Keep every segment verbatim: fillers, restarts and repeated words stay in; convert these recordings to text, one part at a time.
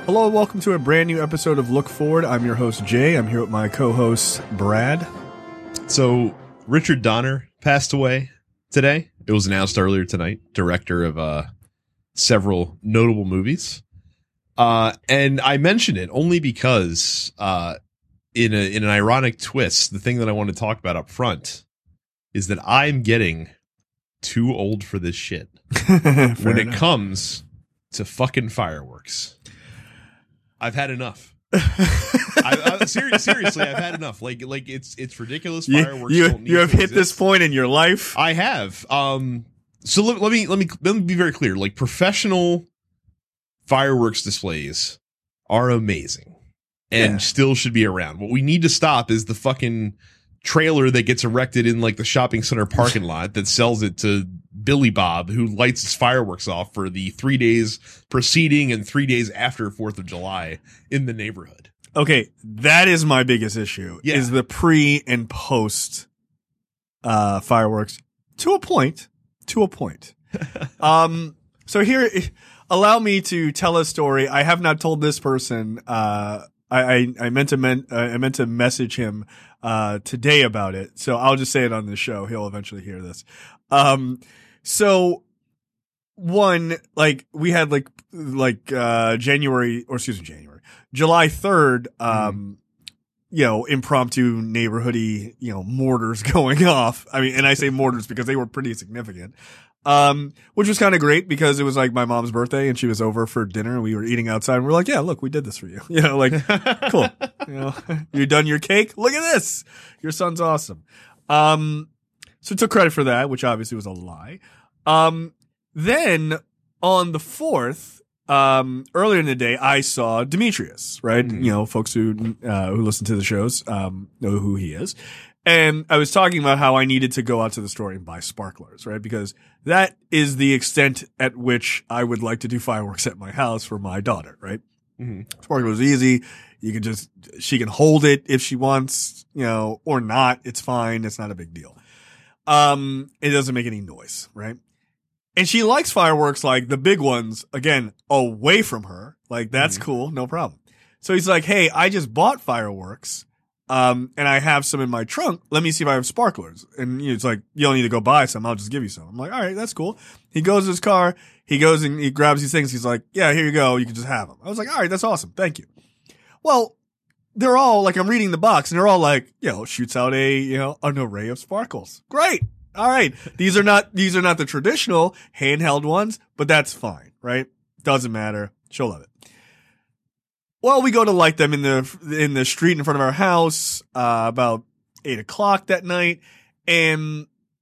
Hello and welcome to a brand new episode of Look Forward. I'm your host, Jay. I'm here with my co-host, Brad. So, Richard Donner passed away today. It was announced earlier tonight. Director of uh, several notable movies. Uh, and I mention it only because, uh, in a in an ironic twist, the thing that I want to talk about up front is that I'm getting too old for this shit when it enough. comes to fucking fireworks. I've had enough. I, I, ser- seriously, I've had enough. Like, like it's it's ridiculous. Fireworks. You, don't need you have to hit exist. this point in your life. I have. Um. So let, let me let me let me be very clear. Like, professional fireworks displays are amazing and Yeah. still should be around. What we need to stop is the fucking trailer that gets erected in like the shopping center parking lot that sells it to Billy Bob, who lights his fireworks off for the three days preceding and three days after fourth of July in the neighborhood. Okay, that is my biggest issue, Yeah. is the pre and post uh, fireworks. To a point. To a point. um. So here, allow me to tell a story. I have not told this person. Uh, I, I, I meant to men, uh, I meant to message him uh, today about it. So I'll just say it on the show. He'll eventually hear this. Um. So one, like we had like like uh January or excuse me January July third, um, mm. you know, impromptu neighborhoody, you know, mortars going off. I mean, and I say mortars because they were pretty significant. Um, which was kind of great because it was like my mom's birthday and she was over for dinner and we were eating outside and we're like, yeah, look, we did this for you. You know, like, cool. You know, you done your cake? Look at this. Your son's awesome. Um, so took credit for that, which obviously was a lie. Um, then on the fourth, um, earlier in the day, I saw Demetrius, right? Mm. You know, folks who, uh, who listen to the shows, um, know who he is. And I was talking about how I needed to go out to the store and buy sparklers, right? Because that is the extent at which I would like to do fireworks at my house for my daughter, right? Mm-hmm. Sparklers easy. You can just, she can hold it if she wants, you know, or not. It's fine. It's not a big deal. Um, it doesn't make any noise, right? And she likes fireworks, like the big ones, again, away from her. Like, that's mm-hmm. cool. No problem. So he's like, hey, I just bought fireworks. Um, and I have some in my trunk. Let me see if I have sparklers. And you know, it's like, you don't need to go buy some. I'll just give you some. I'm like, all right, that's cool. He goes to his car. He goes and he grabs these things. He's like, yeah, here you go. You can just have them. I was like, all right, that's awesome. Thank you. Well, they're all like, I'm reading the box and they're all like, you know, shoots out a, you know, an array of sparkles. Great. All right. These are not, these are not the traditional handheld ones, but that's fine, right? Doesn't matter. She'll love it. Well, we go to light them in the, in the street in front of our house, uh, about eight o'clock that night. And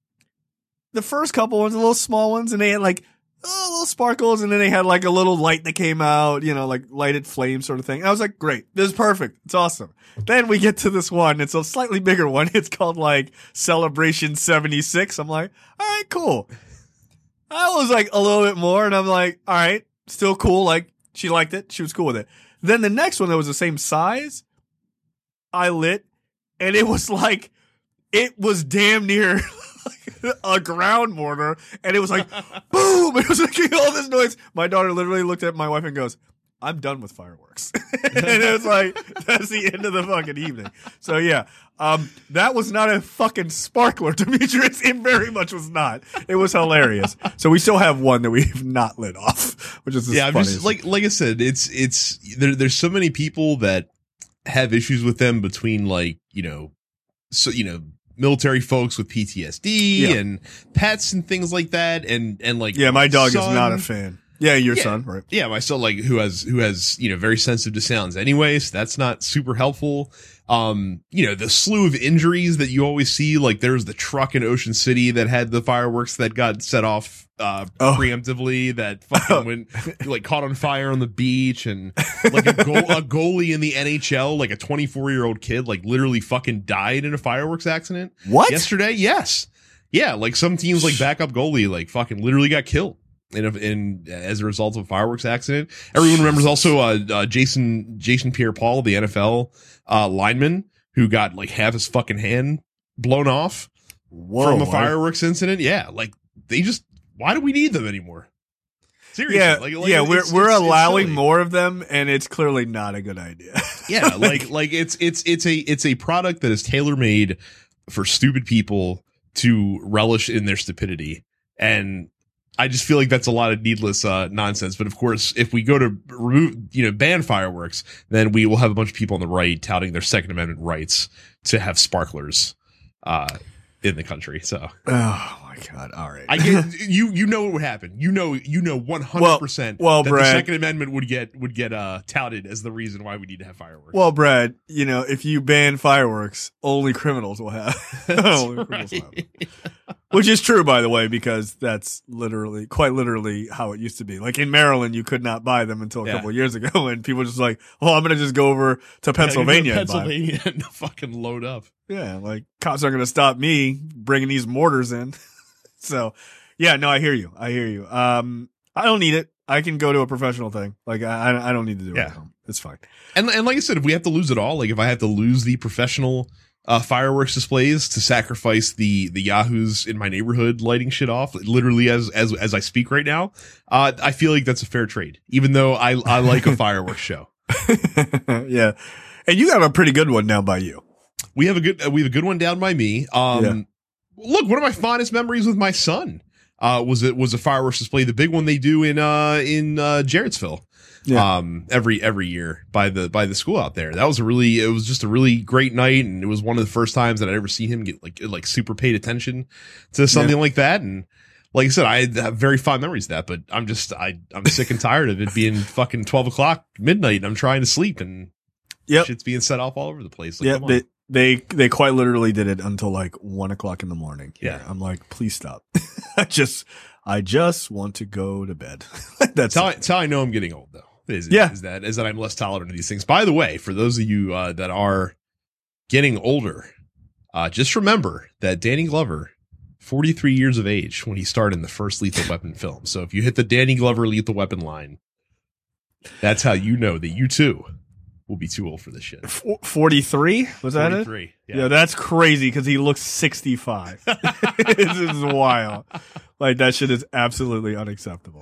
the first couple ones, the little small ones, and they had like, oh, little sparkles. And then they had like a little light that came out, you know, like lighted flame sort of thing. And I was like, great. This is perfect. It's awesome. Then we get to this one. It's a slightly bigger one. It's called like Celebration seventy-six. I'm like, all right, cool. I was like a little bit more and I'm like, all right, still cool. Like she liked it. She was cool with it. Then the next one that was the same size, I lit and it was like, it was damn near a ground mortar and it was like, boom. It was making all this noise. My daughter literally looked at my wife and goes, I'm done with fireworks. And it was like, that's the end of the fucking evening. So yeah, um, that was not a fucking sparkler, Demetrius. It very much was not. It was hilarious. So we still have one that we've not lit off, which is yeah. I'm funniest. just like, like I said, it's, it's, there, there's so many people that have issues with them between like, you know, so, you know, military folks with P T S D yeah. and pets and things like that. And, and like, yeah, my dog son, is not a fan. Yeah, your yeah, son, right? Yeah, my son, like, who has, who has, you know, very sensitive to sounds anyway, so that's not super helpful. Um, you know, the slew of injuries that you always see, like, there's the truck in Ocean City that had the fireworks that got set off, uh, oh. preemptively, that fucking went, like, caught on fire on the beach, and, like, a, goal, a goalie in the N H L, like, a twenty-four year old kid, like, literally fucking died in a fireworks accident. What? Yesterday? Yes. Yeah, like, some teams, like, backup goalie, like, fucking literally got killed. In, a, in as a result of a fireworks accident. Everyone remembers also uh, uh Jason Jason Pierre-Paul, the N F L uh lineman who got like half his fucking hand blown off Whoa, from a fireworks incident. Yeah, like they just why do we need them anymore? Seriously, Yeah, like, like yeah, it's, we're it's, we're it's, it's allowing silly. more of them, and it's clearly not a good idea. Yeah, like like it's it's it's a it's a product that is tailor made for stupid people to relish in their stupidity, and I just feel like that's a lot of needless uh, nonsense. But of course, if we go to remove, you know, ban fireworks, then we will have a bunch of people on the right touting their Second Amendment rights to have sparklers uh, in the country. So, Oh my god! All right, I get you. You know what would happen. You know. You know one hundred percent. Well, that Brad- the Second Amendment would get would get uh, touted as the reason why we need to have fireworks. Well, Brad, you know, if you ban fireworks, only criminals will have. only criminals will have them. Which is true, by the way, because that's literally, quite literally, how it used to be. Like in Maryland, you could not buy them until a Yeah. couple of years ago, and people were just like, "Oh, I'm going to just go over to Pennsylvania." Yeah, and buy 'em." Pennsylvania, and fucking load up. Yeah, like cops aren't going to stop me bringing these mortars in. So, yeah, no, I hear you. I hear you. Um, I don't need it. I can go to a professional thing. Like I, I don't need to do it Yeah. at home. It's fine. And and like I said, if we have to lose it all, like if I have to lose the professional uh, fireworks displays to sacrifice the the yahoos in my neighborhood lighting shit off, literally as as as I speak right now, uh, I feel like that's a fair trade. Even though I I like a fireworks show. Yeah, and you got a pretty good one down by you. We have a good we have a good one down by me. Um, Yeah. Look, one of my fondest memories with my son uh, was it was a fireworks display, the big one they do in uh in uh, Jarrettsville. Yeah. Um, every every year by the by the school out there. That was a really it was just a really great night, and it was one of the first times that I'd ever seen him get like like super paid attention to something Yeah. like that. And like I said, I have very fond memories of that, but I'm just I I'm sick and tired of it being fucking twelve o'clock midnight, and I'm trying to sleep, and Yep. shit's being set off all over the place. Like, Yeah, come on. they, they they quite literally did it until like one o'clock in the morning. Yeah. I'm like, please stop. I just I just want to go to bed. That's That's how, I, it. that's how I know I'm getting old, though. Is, Yeah. is that is that I'm less tolerant of these things. By the way, for those of you uh, that are getting older, uh, just remember that Danny Glover, forty-three years of age when he starred in the first Lethal Weapon film. So if you hit the Danny Glover Lethal Weapon line, that's how you know that you too will be too old for this shit. F- forty-three? Was that it? forty-three. Yeah, Yeah. that's crazy because he looks sixty-five. This is wild. Like that shit is absolutely unacceptable.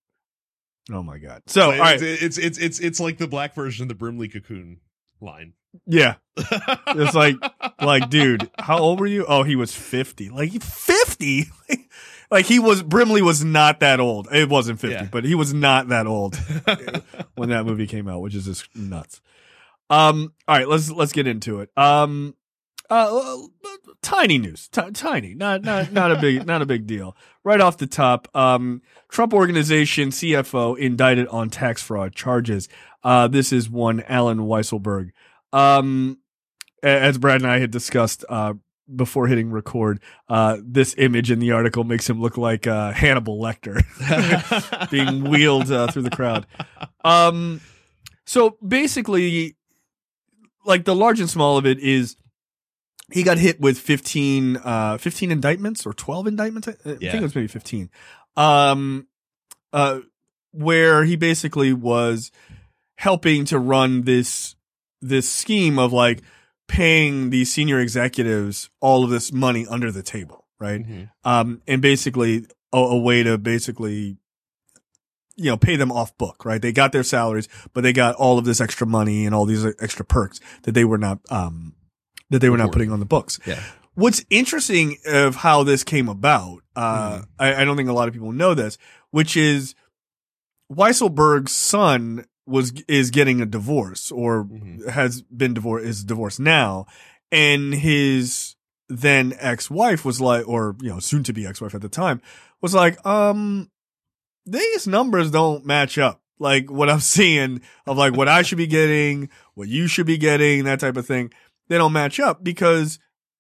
Oh my god. So, all it's, right. it's it's it's it's like the black version of the Brimley Cocoon line. Yeah. It's like, like, dude, how old were you? Oh, he was fifty. Like fifty? Like he was, Brimley was not that old. It wasn't fifty, Yeah. but he was not that old when that movie came out, which is just nuts. Um, all right, let's, let's get into it. Um, uh, tiny news, T- tiny, not, not, not a big, not a big deal. Right off the top, um, Trump Organization C F O indicted on tax fraud charges. Uh, this is one Alan Weisselberg. Um, as Brad and I had discussed, uh, before hitting record, uh, this image in the article makes him look like, uh, Hannibal Lecter being wheeled, uh, through the crowd. Um, so basically, like the large and small of it is he got hit with fifteen, uh, fifteen indictments or twelve indictments. I, I Yeah. think it was maybe fifteen. Um, uh, where he basically was helping to run this, this scheme of like paying these senior executives all of this money under the table. Right. Mhm. Um, and basically a, a way to basically, you know, pay them off book, right? They got their salaries, but they got all of this extra money and all these extra perks that they were not, um, that they were not Reported. putting on the books. Yeah. What's interesting of how this came about, uh, Mhm. I, I don't think a lot of people know this, which is Weisselberg's son was, is getting a divorce or Mhm. has been divorced, is divorced now. And his then ex-wife was like, or, you know, soon to be ex-wife at the time was like, um, these numbers don't match up. Like what I'm seeing of like what I should be getting, what you should be getting, that type of thing. They don't match up because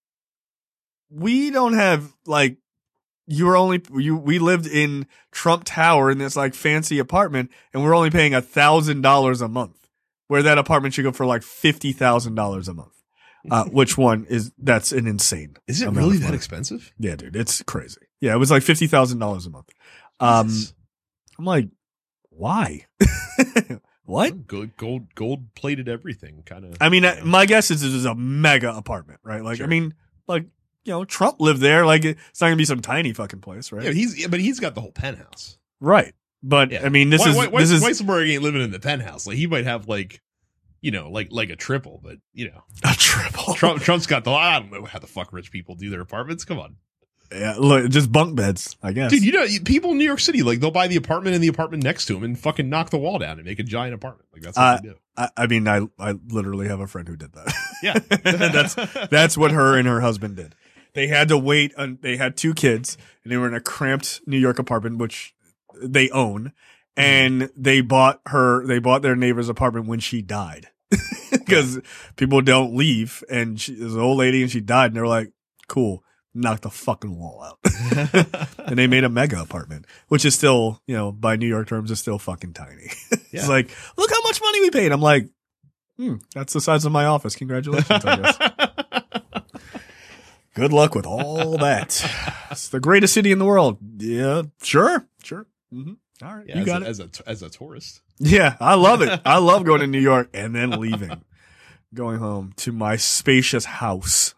we don't have like, you were only, you, we lived in Trump Tower in this like fancy apartment and we're only paying a thousand dollars a month where that apartment should go for like fifty thousand dollars a month. Uh, which one is, that's an insane. Is it amount really of that money. expensive? Yeah, dude, it's crazy. Yeah, it was like fifty thousand dollars a month. Um, Jesus. I'm like, why? What? Gold, gold, gold plated everything, kind of. I mean, uh, my guess is this is a mega apartment, right? Like, Sure. I mean, like, you know, Trump lived there. Like, it's not gonna be some tiny fucking place, right? yeah, he's yeah, but he's got the whole penthouse. Right. But Yeah. I mean, this Wei- is Wei- this is Weisselberg ain't living in the penthouse. Like he might have like, you know, like like a triple, but you know, a triple. Trump Trump's got the. I don't know how the fuck rich people do their apartments. Come on, Yeah, look, just bunk beds, I guess. dude. You know, people in New York City, like they'll buy the apartment and the apartment next to them and fucking knock the wall down and make a giant apartment. Like that's what Uh, they do. I, I mean, I I literally have a friend who did that. Yeah, that's that's what her and her husband did. They had to wait. On, they had two kids, and they were in a cramped New York apartment, which they own. And they bought her. They bought their neighbor's apartment when she died, because people don't leave. And she was an old lady, and she died. And they're like, "Cool, knock the fucking wall out." And they made a mega apartment, which is still, you know, by New York terms, is still fucking tiny. Yeah. It's like, look how much money we paid. I'm like, hmm, that's the size of my office. Congratulations, I guess. Good luck with all that. It's the greatest city in the world. Yeah, sure, sure. Mm-hmm. All right, Yeah, you as got a, it. as a as a tourist. Yeah, I love it. I love going to New York and then leaving, going home to my spacious house.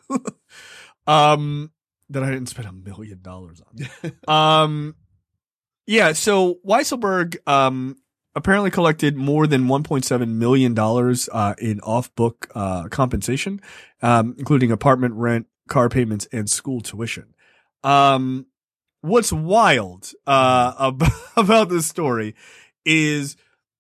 um, that I didn't spend a million dollars on. Um, yeah. So Weisselberg, um, apparently collected more than one point seven million dollars, uh, in off-book, uh, compensation, um, including apartment rent, car payments, and school tuition. Um, what's wild, uh, about, about this story is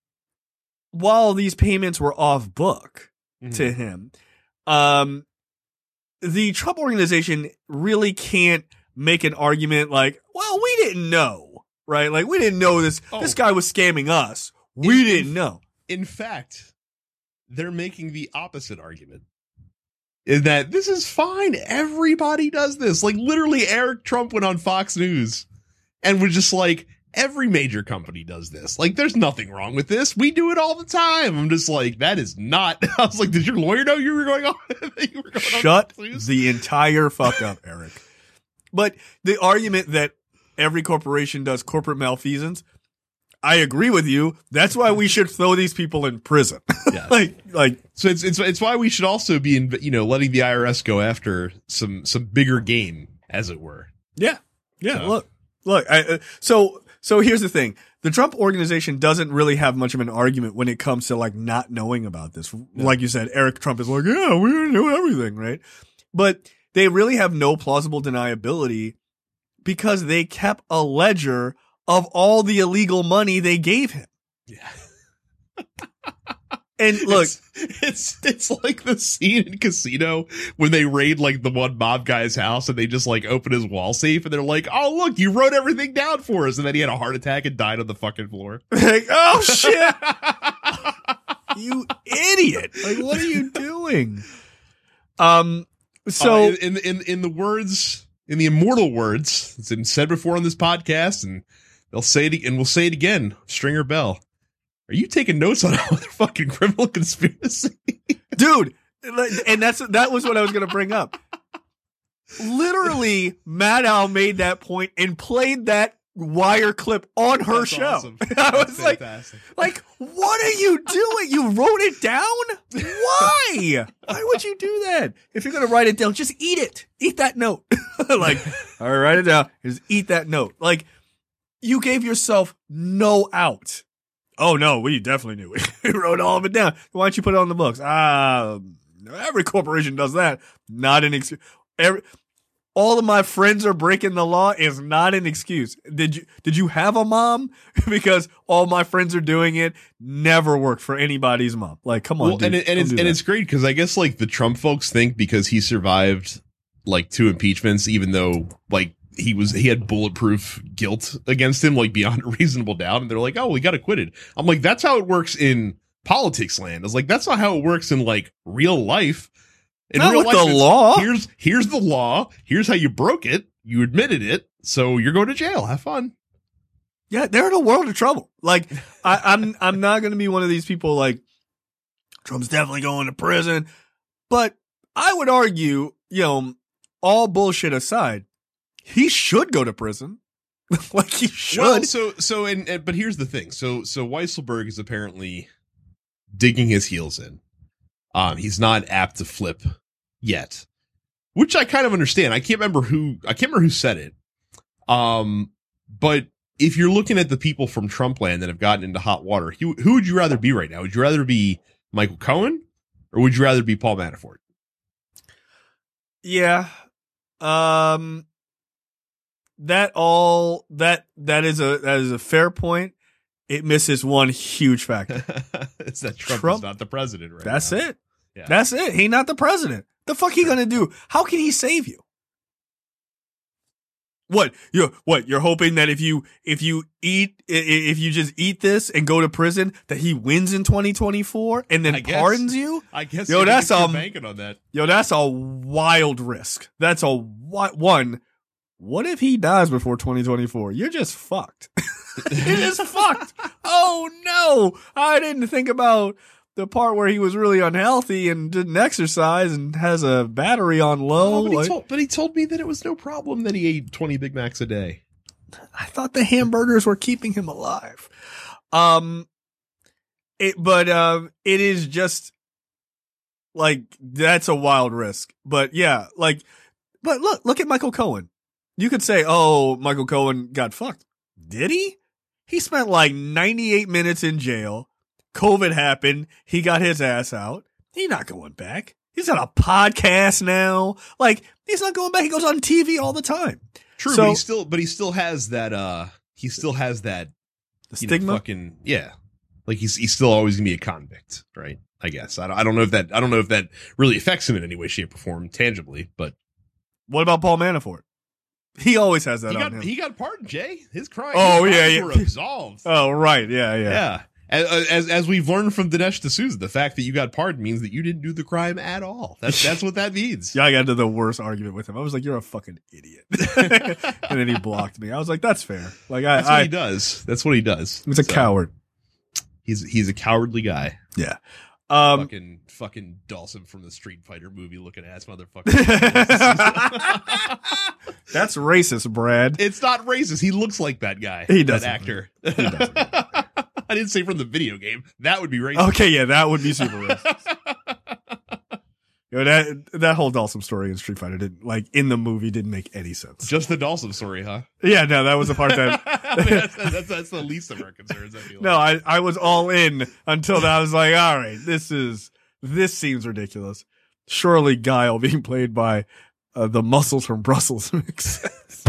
while these payments were off book Mhm. to him, um, the Trump organization really can't make an argument like, well, we didn't know, right? Like we didn't know this, Oh. this guy was scamming us. We In- didn't know. In fact, they're making the opposite argument. Is that this is fine. Everybody does this. Like literally Eric Trump went on Fox News and was just like, every major company does this. Like there's nothing wrong with this. We do it all the time. I'm just like, that is not. I was like, did your lawyer know you were going on? you were going Shut on Fox News? the entire fuck up, Eric. But the argument that every corporation does corporate malfeasance, I agree with you. That's why we should throw these people in prison. Yes. like, like, So it's it's it's why we should also be in, you know, letting the I R S go after some some bigger game, as it were. yeah, yeah. So- Look, look. I, uh, so, so here's the thing: the Trump organization doesn't really have much of an argument when it comes to like not knowing about this. Like you said, Eric Trump is like, yeah, we knew everything, right? But they really have no plausible deniability because they kept a ledger of all the illegal money they gave him. Yeah. And look, it's, it's it's like the scene in Casino when they raid like the one mob guy's house and they just like open his wall safe and they're like, oh look, you wrote everything down for us, and then he had a heart attack and died on the fucking floor. like, oh shit, you idiot! Like, what are you doing? Um, so Uh, in in in the words, in the immortal words, it's been said before on this podcast, and they'll say it, and we'll say it again. Stringer Bell, are you taking notes on a motherfucking criminal conspiracy? dude, and that's that was what I was gonna bring up. Literally, Maddow made that point and played that wire clip on her That's show. awesome. I That's was like, fantastic. like, what are you doing? You wrote it down? Why? Why would you do that? If you're gonna write it down, just eat it. Eat that note. Like, all right, write it down. Just eat that note. Like, you gave yourself no out. Oh no, we definitely knew. We wrote all of it down. Why don't you put it on the books? Ah, every corporation does that. Not an excuse. Every, all of my friends are breaking the law is not an excuse. Did you did you have a mom? Because all my friends are doing it. Never worked for anybody's mom. Like, come on, Well, dude. and it, and Don't it's do and that. it's great because I guess like the Trump folks think because he survived like two impeachments, even though like he was he had bulletproof guilt against him, like beyond a reasonable doubt, and they're like, oh, we got acquitted. I'm like, that's how it works in politics land. I was like, that's not how it works in like real life. In Not real with life, the it's- law. Here's here's the law. Here's how you broke it. You admitted it, so you're going to jail. Have fun. Yeah, they're in a world of trouble. Like, I, I'm I'm not going to be one of these people like Trump's definitely going to prison, but I would argue, you know, all bullshit aside, he should go to prison. Like he should. Well, so so and, and but here's the thing. So so Weisselberg is apparently digging his heels in. Um, he's not apt to flip yet, which I kind of understand. I can't remember who I can't remember who said it. Um, but if you're looking at the people from Trump land that have gotten into hot water, who, who would you rather be right now? Would you rather be Michael Cohen or would you rather be Paul Manafort? Yeah. Um, that all, that, that is a, that is a fair point. It misses one huge factor. It's that Trump, Trump is not the president right That's now. it. Yeah. That's it. He not the president. The fuck he gonna do? How can he save you? What you what you're hoping that if you if you eat if you just eat this and go to prison that he wins in twenty twenty-four and then I guess, pardons you? I guess. Yo, that's you're um, banking on that. Yo, that's a wild risk. That's a wi- one. What if he dies before twenty twenty-four? You're just fucked. You're just fucked. Oh no, I didn't think about the part where he was really unhealthy and didn't exercise and has a battery on low. Oh, but, he Like, told, but he told me that it was no problem that he ate twenty Big Macs a day. I thought the hamburgers were keeping him alive. Um, it, but um, it is just like that's a wild risk. But yeah, like, but look, look at Michael Cohen. You could say, oh, Michael Cohen got fucked. Did he? He spent like ninety-eight minutes in jail. COVID happened. He got his ass out. He's not going back. He's on a podcast now. Like, he's not going back. He goes on T V all the time. True, So- but he still, but he still has that. Uh, he still has that The you know, stigma. fucking yeah. Like he's he's still always gonna be a convict, right? I guess I don't, I don't know if that I don't know if that really affects him in any way, shape, or form tangibly, but What about Paul Manafort? He always has that he on got him. he got pardoned. Jay, his crime. Oh, his yeah, crimes yeah. were absolved. Oh, right. Yeah, yeah. Yeah. As, as as we've learned from Dinesh D'Souza, the fact that you got pardoned means that you didn't do the crime at all. That's that's what that means. Yeah, I got into the worst argument with him. I was like, "You're a fucking idiot," and then he blocked me. I was like, "That's fair." Like, I, That's what I he does. That's what he does. he's a So, coward. He's he's a cowardly guy. Yeah. Um, fucking fucking Dawson from the Street Fighter movie looking ass motherfucker. that's racist, Brad. It's not racist. He looks like that guy. He that doesn't. actor. He doesn't. I didn't say from the video game. That would be racist. Okay, yeah, that would be super racist. Yo, that that whole Dawson story in Street Fighter didn't like in the movie didn't make any sense. Just the Dawson story, huh? Yeah, no, that was the part that. I mean, that's, that's, that's the least of our concerns. I feel No, like. I, I was all in until I was like, all right, this is, this seems ridiculous. Surely Guile being played by uh, the muscles from Brussels makes sense.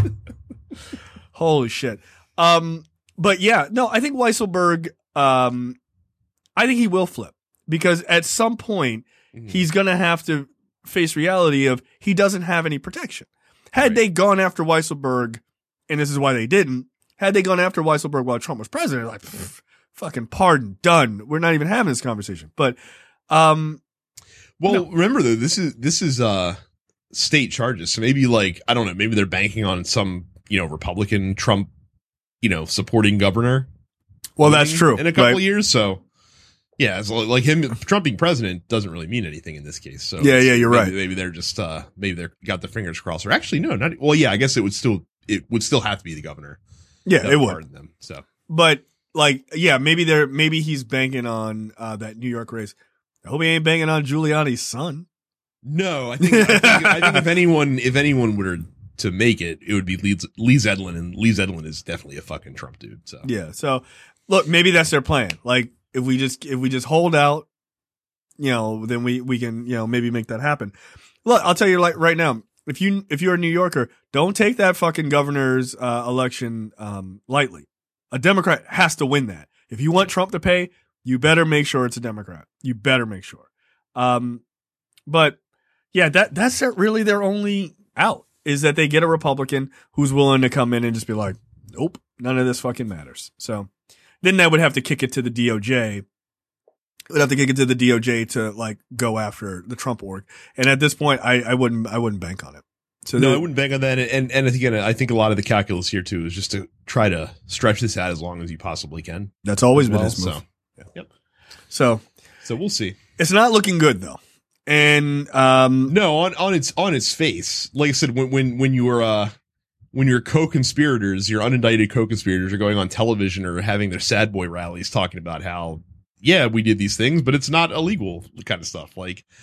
Holy shit. Um, but yeah, no, I think Weisselberg, um, I think he will flip because at some point Mhm. he's going to have to face reality of he doesn't have any protection. Had Right. they gone after Weisselberg, and this is why they didn't, had they gone after Weisselberg while Trump was president, like, pff, fucking pardon, done. We're not even having this conversation. But, um, Well, No. remember though, this is this is uh state charges. So maybe like I don't know, maybe they're banking on some, you know, Republican Trump, you know, supporting governor. well, that's true. In a couple right? of years, so yeah, it's li- like him Trump being president doesn't really mean anything in this case. So Yeah, it's- yeah, you're maybe, right. Maybe they're just uh maybe they're got their fingers crossed. Or actually, no, not well. Yeah, I guess it would still it would still have to be the governor. Yeah, that it would. pardon them. So But, like, yeah, maybe they're, maybe he's banking on, uh, that New York race. I hope he ain't banking on Giuliani's son. no, I think I think, I think if anyone if anyone were to make it, it would be Lee, Lee Zeldin, and Lee Zeldin is definitely a fucking Trump dude. So Yeah. So look, maybe that's their plan. Like if we just if we just hold out, you know, then we we can, you know, maybe make that happen. Look, I'll tell you like right now, if you if you're a New Yorker, don't take that fucking governor's uh, election um lightly. A Democrat has to win that. If you want Trump to pay, you better make sure it's a Democrat. You better make sure. Um but yeah, that that's their, really their only out is that they get a Republican who's willing to come in and just be like, nope, none of this fucking matters. So then that would have to kick it to the D O J. Would have to kick it to the D O J to like go after the Trump org. And at this point, I, I wouldn't, I wouldn't bank on it. So no, the- I wouldn't bank on that. And and again, I think a lot of the calculus here too is just to try to stretch this out as long as you possibly can. that's always as been well, his move. So, Yeah. Yep. So So we'll see. it's not looking good though. And, um, No, on, on its on its face, like I said, when when when you were uh when your co-conspirators, your unindicted co-conspirators, are going on television or having their sad boy rallies talking about how yeah we did these things, but it's not illegal kind of stuff. Like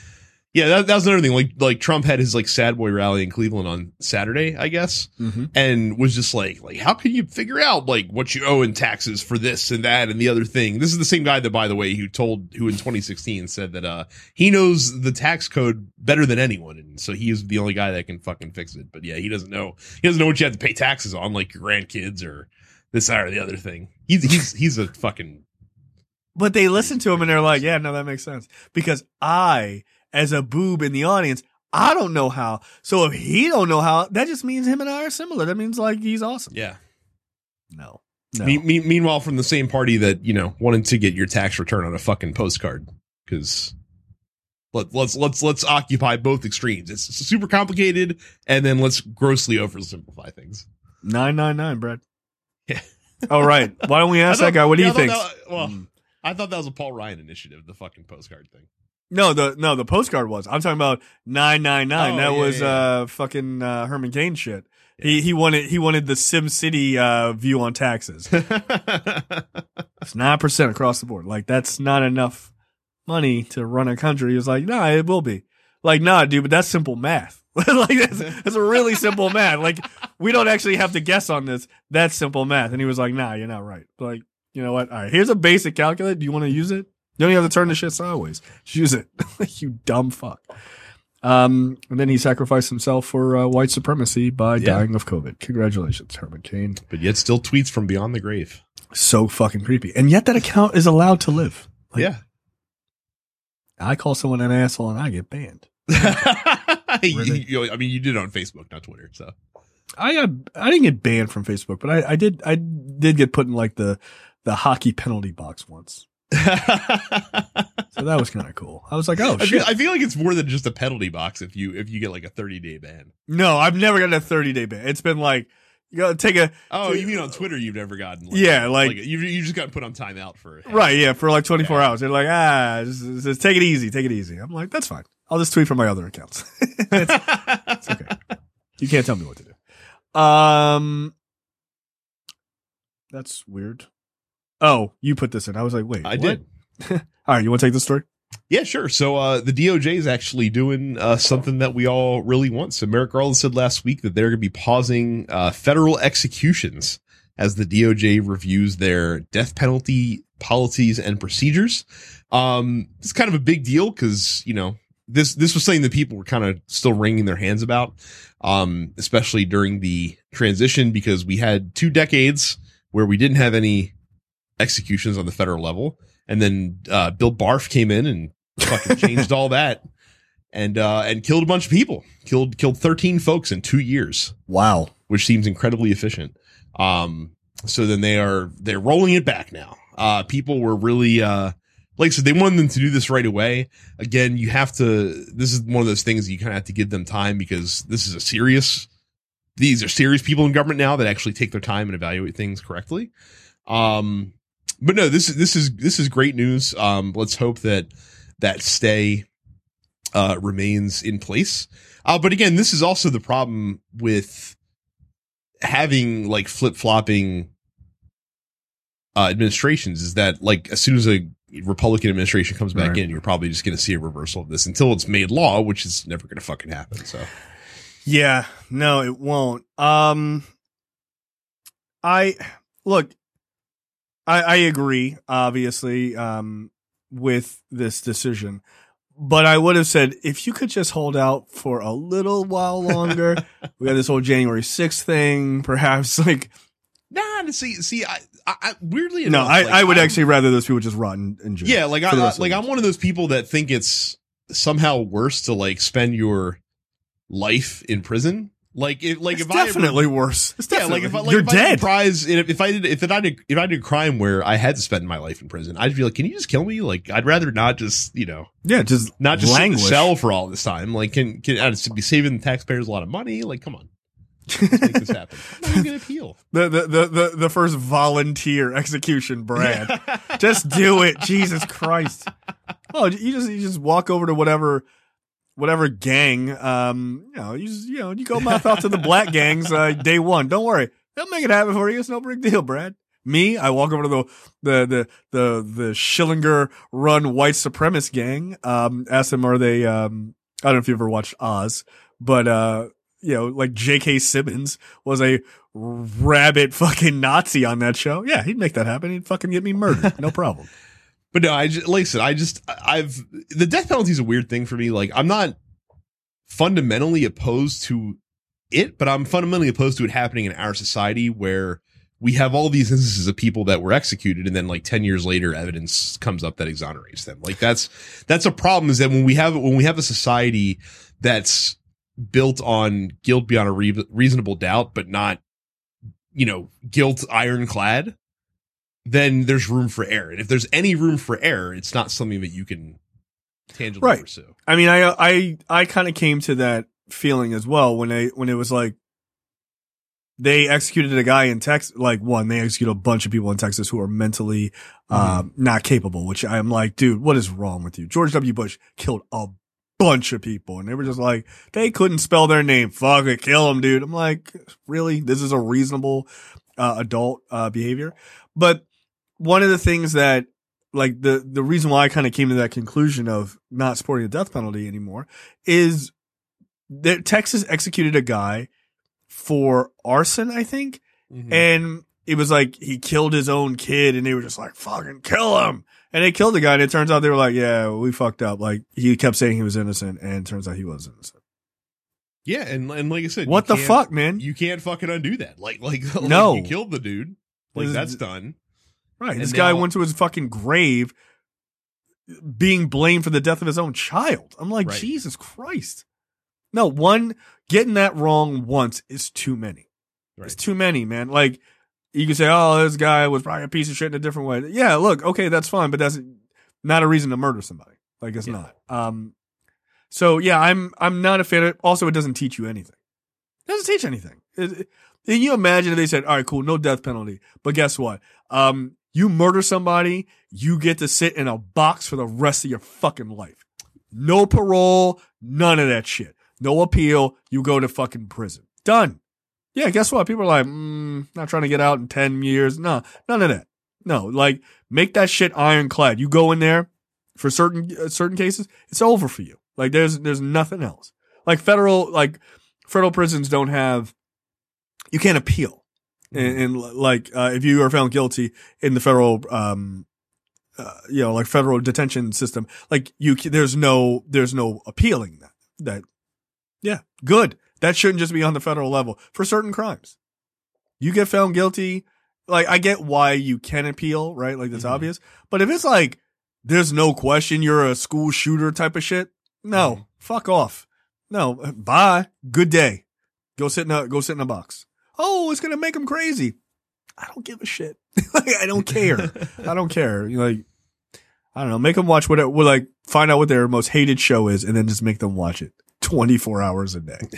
Yeah, that, that was another thing. Like, like Trump had his like sad boy rally in Cleveland on Saturday, I guess, Mm-hmm. and was just like, like, how can you figure out like what you owe in taxes for this and that and the other thing? This is the same guy that, by the way, who told, who in twenty sixteen said that, uh, he knows the tax code better than anyone. And so he is the only guy that can fucking fix it. But yeah, he doesn't know, he doesn't know what you have to pay taxes on, like your grandkids or this, that, or the other thing. He's, he's, he's a fucking. But they listen to him and they're like, yeah, no, that makes sense. Because I, as a boob in the audience, I don't know how. So if he don't know how, that just means him and I are similar. That means like he's awesome. Yeah. No. No. Me, me, meanwhile, from the same party that, you know, wanted to get your tax return on a fucking postcard. Because let, let's, let's, let's occupy both extremes. It's super complicated. And then let's grossly oversimplify things. nine nine nine, Brad. Yeah. All right. Why don't we ask thought, that guy what yeah, he I thinks? That, well, Mm. I thought that was a Paul Ryan initiative, the fucking postcard thing. No, the no, the postcard was. I'm talking about nine nine nine. Oh, that yeah, was yeah, yeah. uh fucking uh, Herman Cain shit. He he wanted he wanted the Sim City uh, view on taxes. It's nine percent across the board. Like that's not enough money to run a country. He was like, nah, it will be. Like, nah, dude, but that's simple math. Like that's, that's a really simple math. Like we don't actually have to guess on this. That's simple math. And he was like, nah, you're not right. Like, you know what? All right, here's a basic calculator. Do you want to use it? You don't even have to turn the shit sideways. Just use it. You dumb fuck. Um, and then he sacrificed himself for uh, white supremacy by Yeah. dying of COVID. Congratulations, Herman Cain. But yet still tweets from beyond the grave. So fucking creepy. And yet that account is allowed to live. Like, Yeah. I call someone an asshole and I get banned. you, you- I mean, you did it on Facebook, not Twitter. So I got, I didn't get banned from Facebook, but I, I did, I did get put in like the, the hockey penalty box once. So that was kind of cool. I was like, oh I shit. feel, I feel like it's more than just a penalty box if you if you get like a thirty day ban. No, I've never gotten a thirty day ban. It's been like, you gotta take a, Oh, you mean on Twitter you've never gotten? Like, Yeah, like- you you just got put on timeout for right. Yeah. For like twenty-four Yeah. hours. They're like, ah, just, just take it easy. Take it easy. I'm like, that's fine. I'll just tweet from my other accounts. it's, it's okay. You can't tell me what to do. Um, that's weird. Oh, you put this in. I was like, wait, I what? did. All right. You want to take the story? Yeah, sure. So uh, the D O J is actually doing uh, something that we all really want. So Merrick Garland said last week that they're going to be pausing uh, federal executions as the D O J reviews their death penalty policies and procedures. Um, it's kind of a big deal because, you know, this this was something that people were kind of still wringing their hands about, um, especially during the transition, because we had two decades where we didn't have any executions on the federal level. And then uh, Bill Barf came in and fucking changed all that, and uh, and killed a bunch of people. Killed killed thirteen folks in two years, Wow. which seems incredibly efficient. Um, so then they are they're rolling it back now. Uh, people were really uh, like I said, they wanted them to do this right away. Again, you have to. This is one of those things you kind of have to give them time, because this is a serious. These are serious people in government now that actually take their time and evaluate things correctly. Um. But no, this is this is this is great news. Um, let's hope that that stay uh, remains in place. Uh, but again, this is also the problem with having like flip flopping uh, administrations. Is that like as soon as a Republican administration comes back Right. in, you're probably just going to see a reversal of this until it's made law, which is never going to fucking happen. So Yeah. No, it won't. Um, I look. I, I agree, obviously, um, with this decision, but I would have said if you could just hold out for a little while longer. We got this whole January sixth thing, perhaps. Like, nah, to see see, I, I, I weirdly no, enough, I, like, I would I'm- actually rather those people just rot in, in jail. Yeah, like I for the rest of like their I'm one of those people that think it's somehow worse to like spend your life in prison. Like if like It's if I definitely worse. It's yeah, definitely like if I like you're if I did a dead. prize if, if I did if I did if I did a crime where I had to spend my life in prison, I'd be like, can you just kill me? Like I'd rather not just you know Yeah, just not just sit in the languish. cell for all this time. Like can can I'd be saving the taxpayers a lot of money? Like come on, let's make this happen. I'm not even gonna appeal. The, the the the the first volunteer execution, Brad. Just do it, Jesus Christ! Oh, you just you just walk over to whatever whatever gang. Um, you know, you just, you know you go mouth out to the black gangs uh, day one. Don't worry, they'll make it happen for you. It's no big deal, Brad. Me, I walk over to the the the the the Schillinger run white supremacist gang. Um, ask them, are they um I don't know if you ever watched Oz, but uh, you know, like J K. Simmons was a rabid fucking Nazi on that show. Yeah, he'd make that happen. He'd fucking get me murdered. No problem. But no, I just, like I said, I just, I've, the death penalty is a weird thing for me. Like, I'm not fundamentally opposed to it, but I'm fundamentally opposed to it happening in our society where we have all these instances of people that were executed and then like ten years later evidence comes up that exonerates them. Like that's, that's a problem, is that when we have, when we have a society that's built on guilt beyond a re- reasonable doubt, but not, you know, guilt ironclad, then there's room for error. And if there's any room for error, it's not something that you can tangibly right. pursue. I mean, I, I, I kind of came to that feeling as well when they, when it was like, they executed a guy in Texas, like one, they executed a bunch of people in Texas who are mentally, mm-hmm. um, not capable, which I'm like, dude, what is wrong with you? George W. Bush killed a bunch of people and they were just like, they couldn't spell their name. Fuck it. Kill them, dude. I'm like, really? This is a reasonable, uh, adult, uh, behavior. But one of the things that, like the, the reason why I kind of came to that conclusion of not supporting the death penalty anymore is that Texas executed a guy for arson, I think. Mm-hmm. And it was like he killed his own kid and they were just like, fucking kill him. And they killed the guy and it turns out they were like, yeah, we fucked up. Like he kept saying he was innocent and it turns out he was innocent. Yeah. And, and like I said, what the fuck, man? You can't fucking undo that. Like, like, no, like you killed the dude. Like this that's is, done. Right. And this now, guy went to his fucking grave being blamed for the death of his own child. I'm like, right. Jesus Christ. No, one, getting that wrong once is too many. Right. It's too many, man. Like, you can say, oh, this guy was probably a piece of shit in a different way. Yeah, look, okay, that's fine, but that's not a reason to murder somebody. Like, it's yeah. not. Um, so, yeah, I'm I'm not a fan of it. Also, it doesn't teach you anything. It doesn't teach anything. It, it, can you imagine if they said, all right, cool, no death penalty. But guess what? Um, you murder somebody, you get to sit in a box for the rest of your fucking life. No parole, none of that shit. No appeal. You go to fucking prison. Done. Yeah, guess what? People are like, mm, not trying to get out in ten years. No, none of that. No, like, make that shit ironclad. You go in there for certain, uh, certain cases, it's over for you. Like, there's, there's nothing else. Like, federal, like, federal prisons don't have, you can't appeal. And, and like, uh, if you are found guilty in the federal, um, uh, you know, like federal detention system, like, you, there's no, there's no appealing that, that, yeah, good. That shouldn't just be on the federal level for certain crimes. You get found guilty. Like, I get why you can appeal, right? Like, that's mm-hmm. obvious. But if it's like, there's no question you're a school shooter type of shit, no, mm-hmm. fuck off. No, bye. Good day. Go sit in a, go sit in a box. Oh, it's going to make them crazy. I don't give a shit. Like, I don't care. I don't care. Like, I don't know. Make them watch what, what, like, find out what their most hated show is and then just make them watch it. twenty-four hours a day.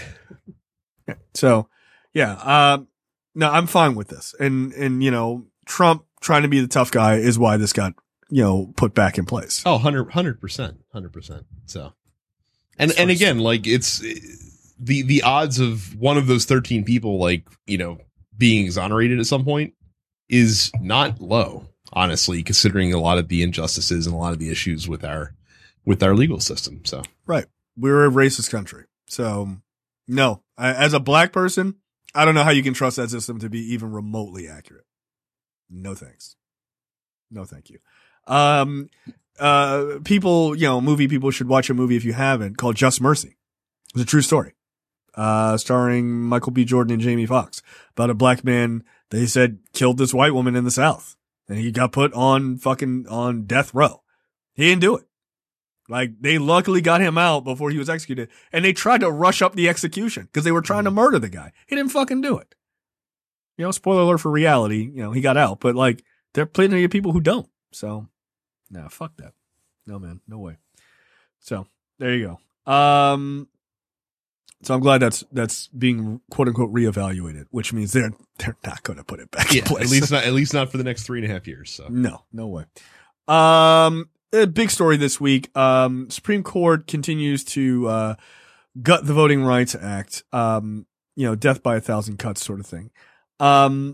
So, yeah, um, no, I'm fine with this. And, and, you know, Trump trying to be the tough guy is why this got, you know, put back in place. Oh, one hundred percent. one hundred percent. So, and, and again, like, it's the, the odds of one of those thirteen people, like, you know, being exonerated at some point is not low, honestly, considering a lot of the injustices and a lot of the issues with our, with our legal system. So, right. We're a racist country. So, no. I, as a black person, I don't know how you can trust that system to be even remotely accurate. No thanks. No thank you. Um, uh, people, you know, movie people should watch a movie if you haven't called Just Mercy. It's a true story. Uh, starring Michael B. Jordan and Jamie Foxx about a black man they said killed this white woman in the South and he got put on fucking on death row. He didn't do it. Like, they luckily got him out before he was executed. And they tried to rush up the execution because they were trying to murder the guy. He didn't fucking do it. You know, spoiler alert for reality. You know, he got out. But, like, there are plenty of people who don't. So, nah, fuck that. No, man. No way. So, there you go. Um, so I'm glad that's that's being, quote-unquote, reevaluated, which means they're they're not going to put it back yeah, in place. At least not, at least not for the next three and a half years. So No, no way. Um... A big story this week. Um, Supreme Court continues to, uh, gut the Voting Rights Act. Um, you know, death by a thousand cuts sort of thing. Um,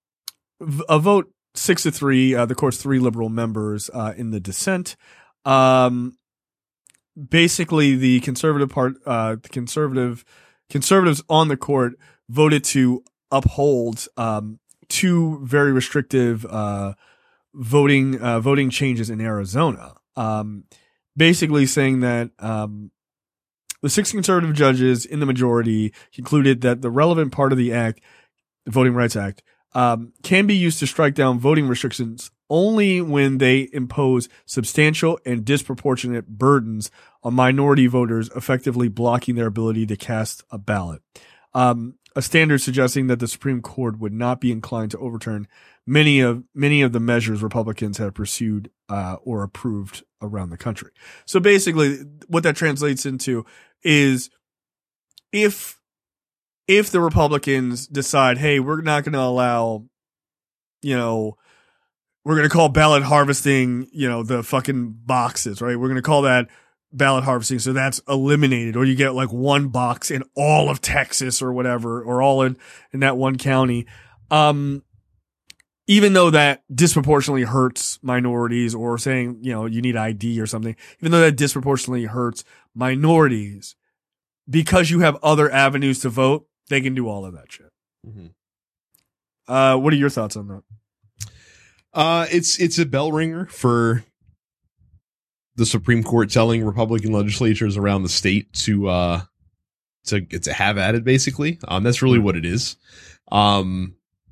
a vote six to three, uh, the court's three liberal members, uh, in the dissent. Um, basically the conservative part, uh, the conservative conservatives on the court voted to uphold um, two very restrictive uh, voting uh, voting changes in Arizona. Um, basically saying that um, the six conservative judges in the majority concluded that the relevant part of the act, the Voting Rights Act, um, can be used to strike down voting restrictions only when they impose substantial and disproportionate burdens on minority voters, effectively blocking their ability to cast a ballot. Um, a standard suggesting that the Supreme Court would not be inclined to overturn many of many of the measures Republicans have pursued uh, or approved around the country. So basically, what that translates into is if if the Republicans decide, hey, we're not going to allow, you know, we're going to call ballot harvesting, you know, the fucking boxes, right? We're going to call that ballot harvesting. So that's eliminated, or you get like one box in all of Texas or whatever, or all in, in that one county. Um, even though that disproportionately hurts minorities, or saying, you know, you need I D or something, even though that disproportionately hurts minorities, because you have other avenues to vote, they can do all of that shit. Mm-hmm. Uh, what are your thoughts on that? Uh, it's, it's a bell ringer for the Supreme Court telling Republican legislatures around the state to, uh, to, to have at it, basically. Um, that's really what it is. Um,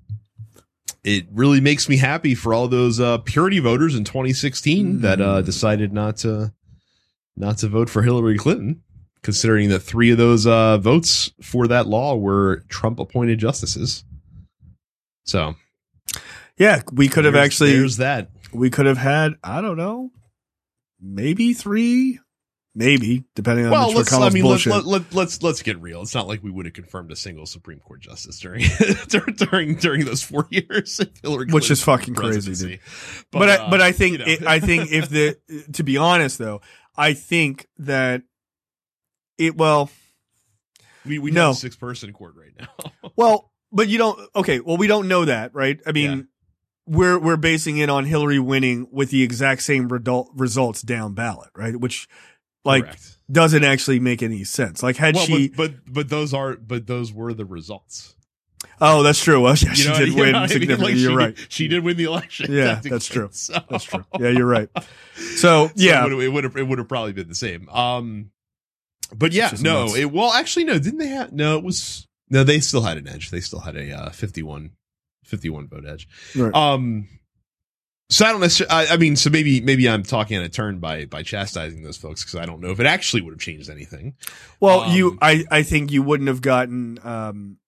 it really makes me happy for all those, uh, purity voters in twenty sixteen mm. that, uh, decided not to, not to vote for Hillary Clinton, considering that three of those, uh, votes for that law were Trump appointed justices. So. Yeah, we could have there's, actually, there's that. We could have had, I don't know, maybe three, maybe, depending on well, Mitch let's, McConnell's I mean, bullshit. Let, let, let's, let's get real. It's not like we would have confirmed a single Supreme Court justice during, during, during those four years. Hillary Which is fucking crazy, dude. But, but, I, uh, but I think, you know. it, I think if the, to be honest though, I think that it, well, we, we no. have a six person court right now. Well, but you don't, okay, well, we don't know that, right? I mean, yeah. We're we're basing it on Hillary winning with the exact same result, results down ballot, right? Which, like, Correct. Doesn't actually make any sense. Like, had well, she, but, but but those are but those were the results. Oh, that's true. Well, yeah, she you know, did you win know I mean? significantly. Like you're she right. Did, she did win the election. Yeah, that's true. So. That's true. Yeah, you're right. So, yeah, so it would have it would have probably been the same. Um, but yeah, no. It, well, actually, no. Didn't they have? No, it was no. They still had an edge. They still had a uh, fifty-one vote edge. Right. Um. So I don't necessarily, I, I mean, so maybe, maybe I'm talking on a turn by, by chastising those folks, because I don't know if it actually would have changed anything. Well, um, you, I, I think you wouldn't have gotten, um,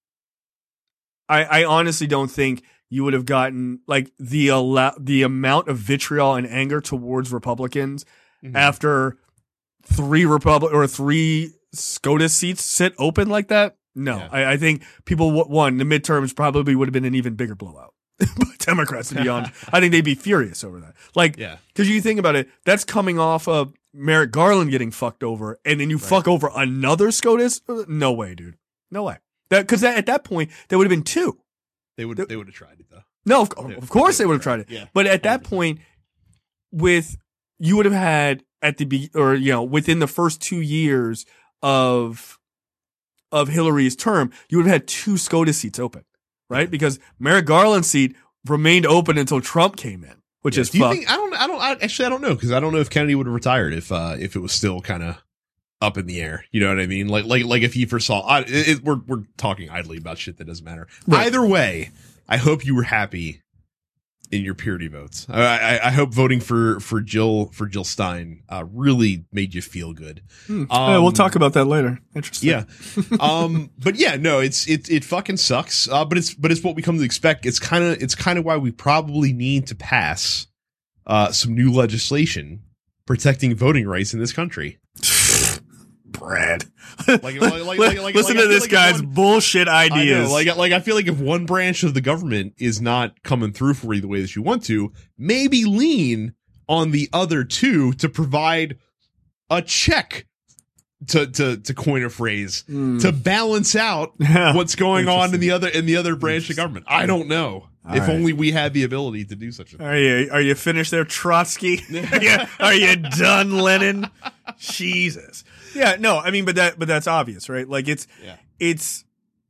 I, I honestly don't think you would have gotten like the, allow, the amount of vitriol and anger towards Republicans mm-hmm. after three Republic or three SCOTUS seats sit open like that. No, yeah. I, I think people, one, the midterms probably would have been an even bigger blowout. Democrats, to be honest, I think they'd be furious over that. Like, yeah, because you think about it, that's coming off of Merrick Garland getting fucked over, and then you right. fuck over another SCOTUS. No way, dude. No way. That because at that point there would have been two. They would. They, they would have tried it though. No, of, they, of course they, they would have tried it. Yeah. But at that point, with you would have had at the be or you know within the first two years of of Hillary's term, you would have had two SCOTUS seats open. Right, because Merrick Garland's seat remained open until Trump came in, which yeah, is do you fucked. Think, I don't. I don't. I, actually, I don't know because I don't know if Kennedy would have retired if uh, if it was still kind of up in the air. You know what I mean? Like like like if he foresaw. I, it, it, we're we're talking idly about shit that doesn't matter. Right. Either way, I hope you were happy in your purity votes. I, I, I hope voting for for Jill for Jill Stein uh, really made you feel good. Hmm. Um, yeah, we'll talk about that later. Interesting. Yeah. um. But yeah, no, it's it it fucking sucks. Uh. But it's but it's what we come to expect. It's kind of it's kind of why we probably need to pass uh some new legislation protecting voting rights in this country. Brad. Like, like, like, like, like, Listen like, to this like guy's one, bullshit ideas. I know, like, like I feel like if one branch of the government is not coming through for you the way that you want to, maybe lean on the other two to provide a check to to to coin a phrase, Mm. to balance out what's going on in the other in the other branch of government. I don't know. All if right. only we had the ability to do such a thing. Are you are you finished there, Trotsky? are, you, are you done, Lenin? Jesus. Yeah, no, I mean, but that but that's obvious, right? Like it's Yeah. it's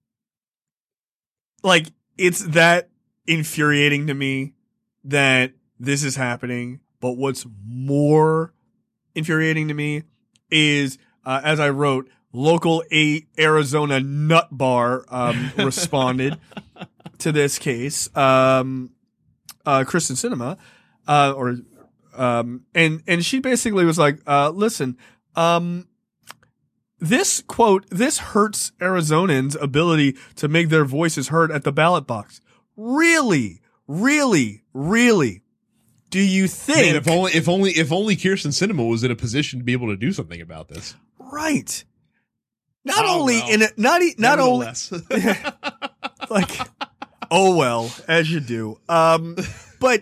like it's that infuriating to me that this is happening. But what's more infuriating to me is, uh, as I wrote, local a- Arizona nut bar um, responded to this case. Um, uh, Kristen Cinema, uh, or um, and and she basically was like, uh, "Listen, um, this quote this hurts Arizonans' ability to make their voices heard at the ballot box. Really, really, really." Do you think? Man, if only, if only, if only Kirsten Sinema was in a position to be able to do something about this. Right. Not Oh, only well. in a, not e- not only Nevertheless. like, oh well, as you do. Um, but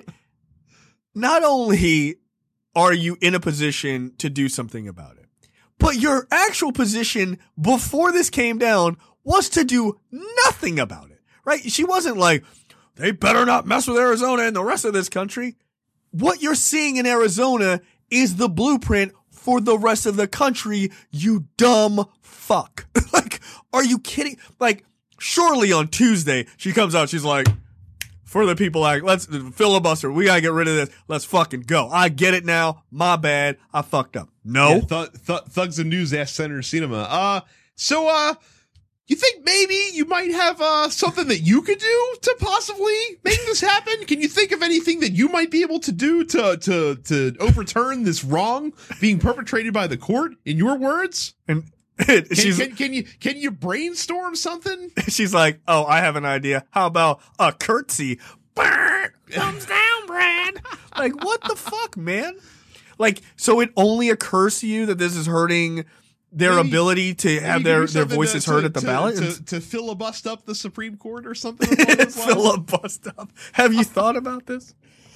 not only are you in a position to do something about it, but your actual position before this came down was to do nothing about it. Right? She wasn't like, they better not mess with Arizona and the rest of this country. What you're seeing in Arizona is the blueprint for the rest of the country, you dumb fuck. Like, are you kidding? Like, surely on Tuesday, she comes out, she's like, for the people, like, let's filibuster. We gotta get rid of this. Let's fucking go. I get it now. My bad. I fucked up. No. Yeah, th- th- Thugs and News asked Senator Sinema, uh, so, uh, you think maybe you might have uh, something that you could do to possibly make this happen? Can you think of anything that you might be able to do to to to overturn this wrong being perpetrated by the court? In your words, And can, she's can, can you can you brainstorm something? she's like, oh, I have an idea. How about a curtsy? Brr, thumbs down, Brad. Like, what the fuck, man? Like, so it only occurs to you that this is hurting their Maybe- able to have Maybe their, do their something voices to- heard to- at the to- ballot? to, to filibust up the Supreme Court or something. along those lines? Filibust up. Have you thought about this?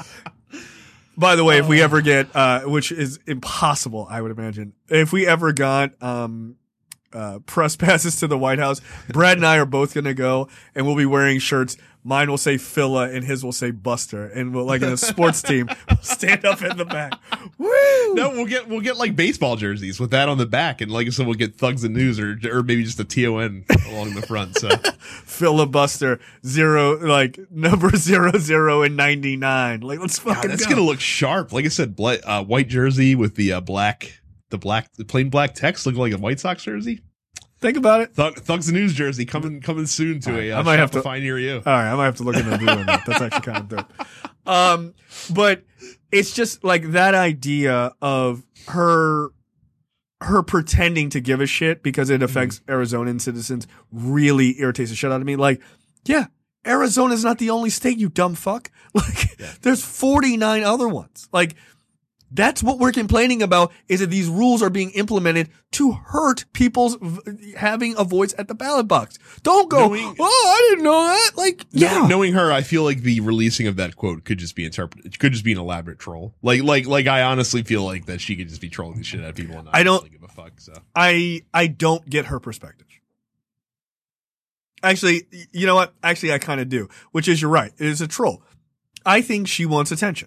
By the way, if we ever get, uh, which is impossible, I would imagine, if we ever got, um, uh, press passes to the White House, Brad and I are both going to go and we'll be wearing shirts. Mine will say Phila and his will say Buster. And we'll, like in a sports team, we'll stand up in the back. Woo! No, we'll get we'll get like baseball jerseys with that on the back, and like I said, we'll get Thugs and News or or maybe just a T O N along the front. So Filibuster zero, like number zero, zero and ninety-nine. Like, let's fucking God, that's go. gonna look sharp. Like I said, bla- uh, white jersey with the uh, black, the black, the plain black text, looking like a White Sox jersey. Think about it. Thug, Thugs and News jersey coming coming soon to a uh, I might have to- Shopify near you. All right, I might have to look into doing that. That's actually kind of dope. Um, but it's just like that idea of her, her pretending to give a shit because it affects Arizonan citizens really irritates the shit out of me. Like, yeah, Arizona's not the only state, you dumb fuck. Like, there's forty-nine other ones. Like, that's what we're complaining about, is that these rules are being implemented to hurt people's v- having a voice at the ballot box. Don't go, Knowing- oh, I didn't know that. Like, yeah. Knowing, knowing her, I feel like the releasing of that quote could just be interpreted. It could just be an elaborate troll. Like, like, like, I honestly feel like that she could just be trolling the shit out of people. And not I don't- really give a fuck. So I I don't get her perspective. Actually, y- you know what? Actually, I kind of do, which is you're right. It is a troll. I think she wants attention.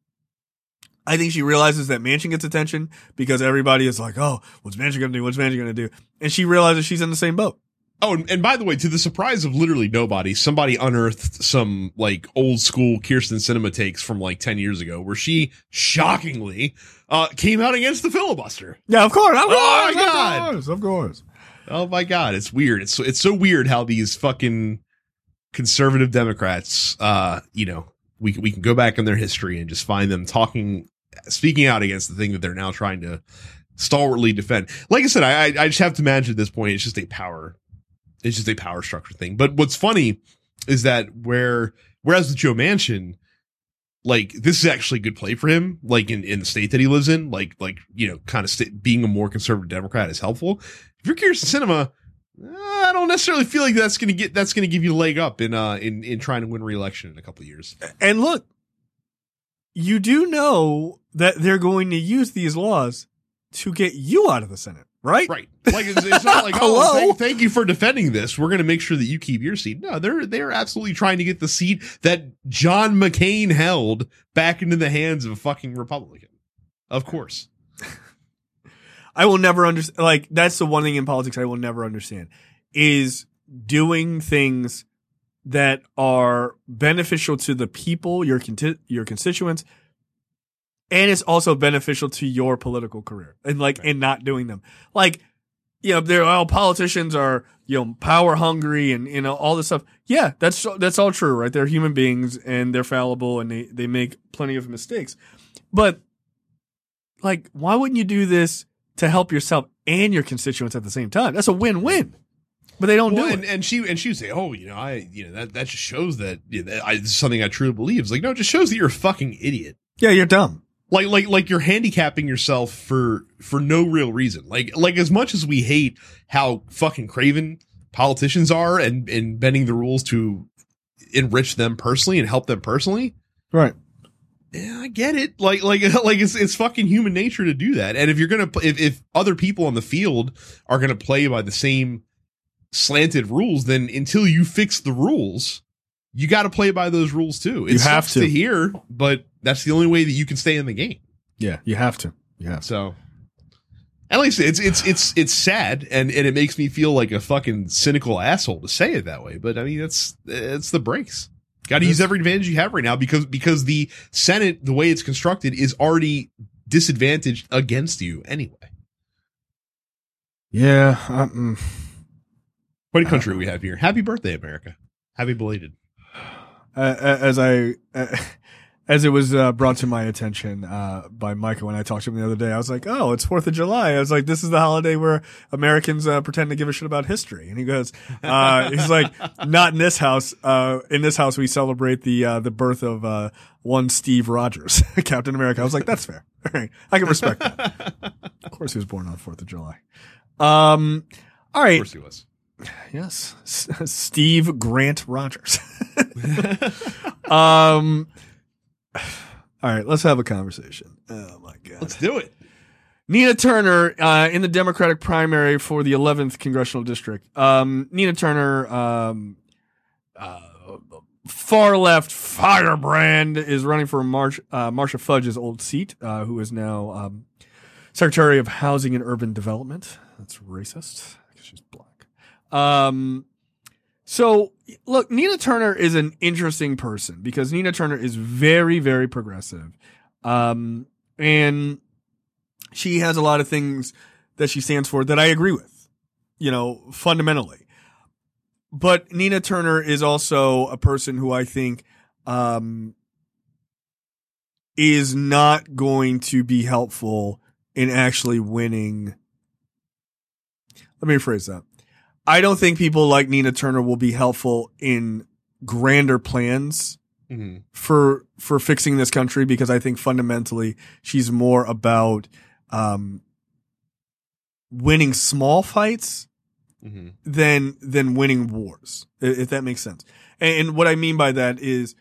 I think she realizes that Manchin gets attention because everybody is like, oh, what's Manchin going to do? What's Manchin going to do? And she realizes she's in the same boat. Oh, and, and by the way, to the surprise of literally nobody, somebody unearthed some like old school Kirsten Sinema takes from like ten years ago where she shockingly uh came out against the filibuster. Yeah, of course. Of course. Oh, my of God. course, of course. Oh my God, it's weird. It's so, it's so weird how these fucking conservative Democrats, uh, you know, we we can go back in their history and just find them talking, speaking out against the thing that they're now trying to stalwartly defend. Like I said, I I just have to imagine at this point it's just a power, it's just a power structure thing. But what's funny is that where whereas with Joe Manchin, like this is actually a good play for him, like in, in the state that he lives in, like like you know, kind of st- being a more conservative Democrat is helpful. If you're Kirsten Sinema, I don't necessarily feel like that's gonna get that's gonna give you a leg up in uh in in trying to win re-election in a couple of years. And look, you do know that they're going to use these laws to get you out of the Senate. right? Right. Like it's, it's not like, Hello? oh, thank, thank you for defending this. We're going to make sure that you keep your seat. No, they're they're absolutely trying to get the seat that John McCain held back into the hands of a fucking Republican. Of course. I will never understand. Like, that's the one thing in politics I will never understand is doing things that are beneficial to the people, your conti- your constituents, and it's also beneficial to your political career, and like, right. and not doing them. Like, you know, they're all politicians are, you know, power hungry and, you know, all this stuff. Yeah, that's, that's all true, right? They're human beings and they're fallible and they, they make plenty of mistakes. But like, why wouldn't you do this to help yourself and your constituents at the same time? That's a win-win. But they don't well, do and, it. And she and she would say, "Oh, you know, I, you know, that that just shows that, you know, that I, this is something I truly believe." It's like, no, it just shows that you're a fucking idiot. Yeah, you're dumb. Like, like, like you're handicapping yourself for for no real reason. Like, like as much as we hate how fucking craven politicians are and and bending the rules to enrich them personally and help them personally, right? Yeah, I get it. Like, like, like it's it's fucking human nature to do that. And if you're gonna, if if other people on the field are gonna play by the same slanted rules, then until you fix the rules, you got to play by those rules too. It you have sucks to. to hear, but that's the only way that you can stay in the game. Yeah, you have to. Yeah. So, at least it's it's it's it's sad, and and it makes me feel like a fucking cynical asshole to say it that way. But I mean, it's it's the breaks. Got to use every advantage you have right now because because the Senate, the way it's constructed, is already disadvantaged against you anyway. Yeah. Um, What country we have here? Happy birthday, America! Happy belated. Uh, as I, uh, as it was uh, brought to my attention uh, by Micah when I talked to him the other day, I was like, "Oh, it's Fourth of July." I was like, "This is the holiday where Americans uh, pretend to give a shit about history." And he goes, uh, "He's like, not in this house. Uh, in this house, we celebrate the uh, the birth of uh, one Steve Rogers, Captain America." I was like, "That's fair. All right, I can respect that." Of course, he was born on Fourth of July. Um, all right. Of course, he was. Yes, S- Steve Grant Rogers. um, all right, let's have a conversation. Oh my god, let's do it. Nina Turner uh, in the Democratic primary for the eleventh congressional district. Um, Nina Turner, um, uh, far left firebrand, is running for Marsh, uh, Marsha Fudge's old seat, uh, who is now um, Secretary of Housing and Urban Development. That's racist because she's black. Um, so look, Nina Turner is an interesting person because Nina Turner is very, very progressive. Um, and she has a lot of things that she stands for that I agree with, you know, fundamentally. But Nina Turner is also a person who I think, um, is not going to be helpful in actually winning. Let me rephrase that. I don't think people like Nina Turner will be helpful in grander plans mm-hmm. for for fixing this country because I think fundamentally she's more about um, winning small fights mm-hmm. than than winning wars, if that makes sense. And, and what I mean by that is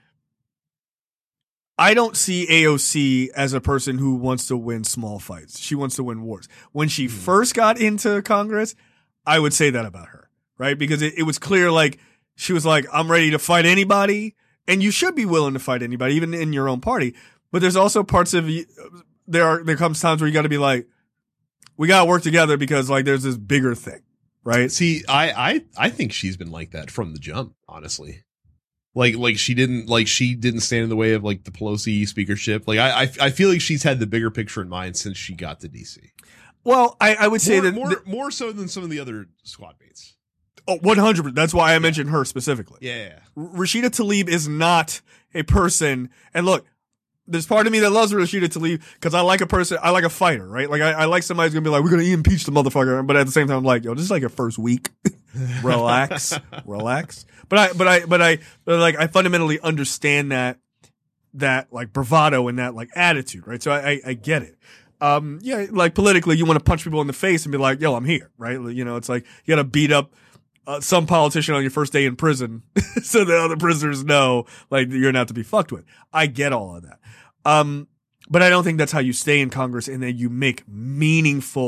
I don't see A O C as a person who wants to win small fights. She wants to win wars. When she mm-hmm. first got into Congress, I would say that about her, right? Because it, it was clear, like, she was like, I'm ready to fight anybody. And you should be willing to fight anybody, even in your own party. But there's also parts of you, there are, there comes times where you got to be like, we got to work together because, like, there's this bigger thing, right? See, I, I, I think she's been like that from the jump, honestly. Like, like she didn't, like, she didn't stand in the way of, like, the Pelosi speakership. Like, I, I, I feel like she's had the bigger picture in mind since she got to D C. Well, I, I would say more, that more, th- more so than some of the other squad mates. Oh, one hundred percent. That's why I yeah. mentioned her specifically. Yeah, yeah, yeah. Rashida Tlaib is not a person. And look, there's part of me that loves Rashida Tlaib because I like a person, I like a fighter, right? Like, I, I like somebody who's going to be like, we're going to impeach the motherfucker. But at the same time, I'm like, yo, this is like your first week. relax, relax. But I, but I, but I, but like, I fundamentally understand that, that like bravado and that like attitude, right? So I, I, I get it. Um, yeah, like politically, you want to punch people in the face and be like, yo, I'm here, right? You know, it's like you got to beat up uh, some politician on your first day in prison so the other prisoners know, like, you're not to be fucked with. I get all of that. Um, but I don't think that's how you stay in Congress and then you make meaningful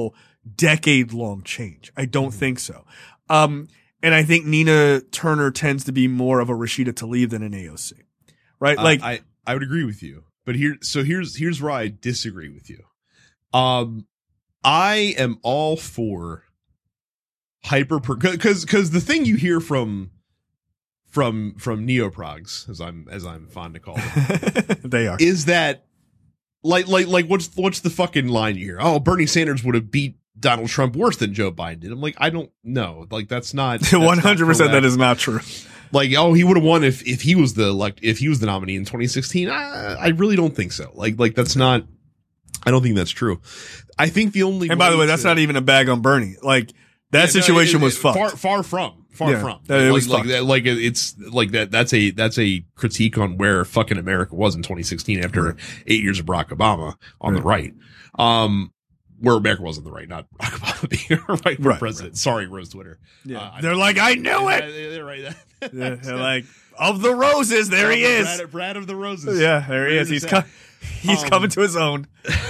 decade long change. I don't mm-hmm. think so. Um, and I think Nina Turner tends to be more of a Rashida Tlaib than an A O C, right? Uh, like I, I would agree with you, but here, so here's, here's where I disagree with you. Um, I am all for hyper, cause, cause the thing you hear from, from, from neoprogs, as I'm, as I'm fond to call them, they are, is that like, like, like what's, what's the fucking line you hear? Oh, Bernie Sanders would have beat Donald Trump worse than Joe Biden did. I'm like, I don't know. Like, that's not that's one hundred percent. That is not true. Like, oh, he would have won if, if he was the, like, if he was the nominee in twenty sixteen. I, I really don't think so. Like, like that's not, I don't think that's true. I think the only, and by the way, that's to, not even a bag on Bernie. Like, that yeah, situation no, it, it, was fucked. Far, far from, far yeah, from. It like, was like, fucked. That, like, it's like that, that's a, that's a critique on where fucking America was in twenty sixteen after right. eight years of Barack Obama on right. the right. Um, where America was on the right, not Barack Obama being a right, right president. Right. Sorry, Rose Twitter. Yeah. Uh, they're like, I knew it. They're right. Yeah, they're like, of the roses, there he is. Brad, Brad of the roses. Yeah, there he is. He's co- he's um, coming to his own.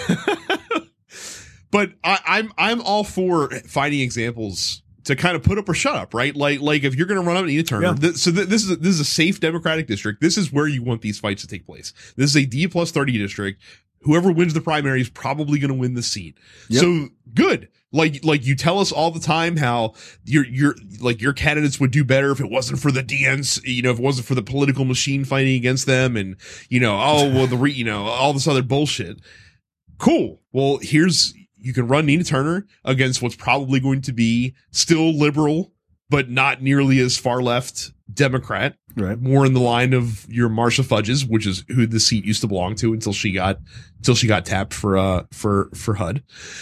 But I, I'm I'm all for finding examples to kind of put up or shut up, right? Like like if you're going to run up Nina Turner, yeah. th- so th- this is a, this is a safe Democratic district. This is where you want these fights to take place. This is a D plus thirty district. Whoever wins the primary is probably going to win the seat. Yep. So good. Like, like you tell us all the time how your, your, like your candidates would do better if it wasn't for the D Ns, you know, if it wasn't for the political machine fighting against them and, you know, oh, well, the, re, you know, all this other bullshit. Cool. Well, here's, you can run Nina Turner against what's probably going to be still liberal, but not nearly as far left Democrat. Right. More in the line of your Marsha Fudges, which is who the seat used to belong to until she got, until she got tapped for, uh, for, for H U D.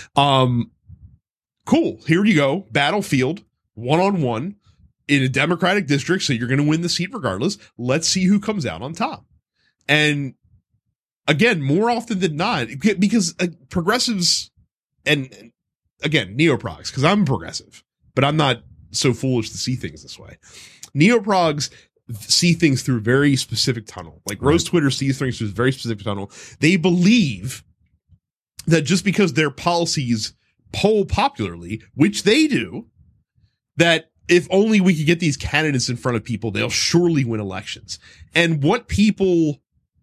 Um, cool. Here you go. Battlefield, one on one in a Democratic district. So you're going to win the seat regardless. Let's see who comes out on top. And again, more often than not, because uh, progressives and again, neoprogs, because I'm progressive, but I'm not so foolish to see things this way. Neoprogs see things through a very specific tunnel. Like Rose Twitter sees things through a very specific tunnel. They believe that just because their policies poll popularly, which they do, that if only we could get these candidates in front of people, they'll surely win elections. And what people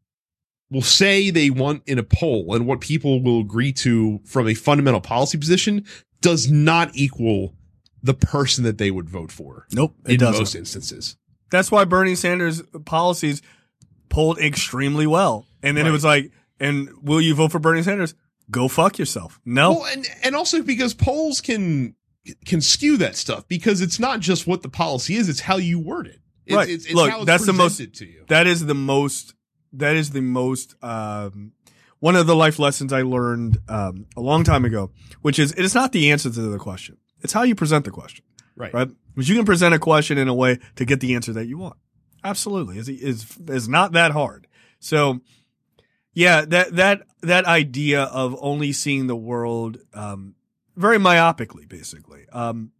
will say they want in a poll and what people will agree to from a fundamental policy position does not equal the person that they would vote for. Nope. It in doesn't. most instances. That's why Bernie Sanders' policies polled extremely well. And then right. it was like, and will you vote for Bernie Sanders? Go fuck yourself. No. Well, and, and also because polls can, can skew that stuff because it's not just what the policy is, it's how you word it. It's, right. It's, it's Look, how it's that's the most, to you. that is the most, that is the most, um, one of the life lessons I learned, um, a long time ago, which is, it is not the answer to the question. It's how you present the question. Right. Right. Because you can present a question in a way to get the answer that you want. Absolutely. Is is is not that hard. So yeah, that that that idea of only seeing the world um very myopically, basically, um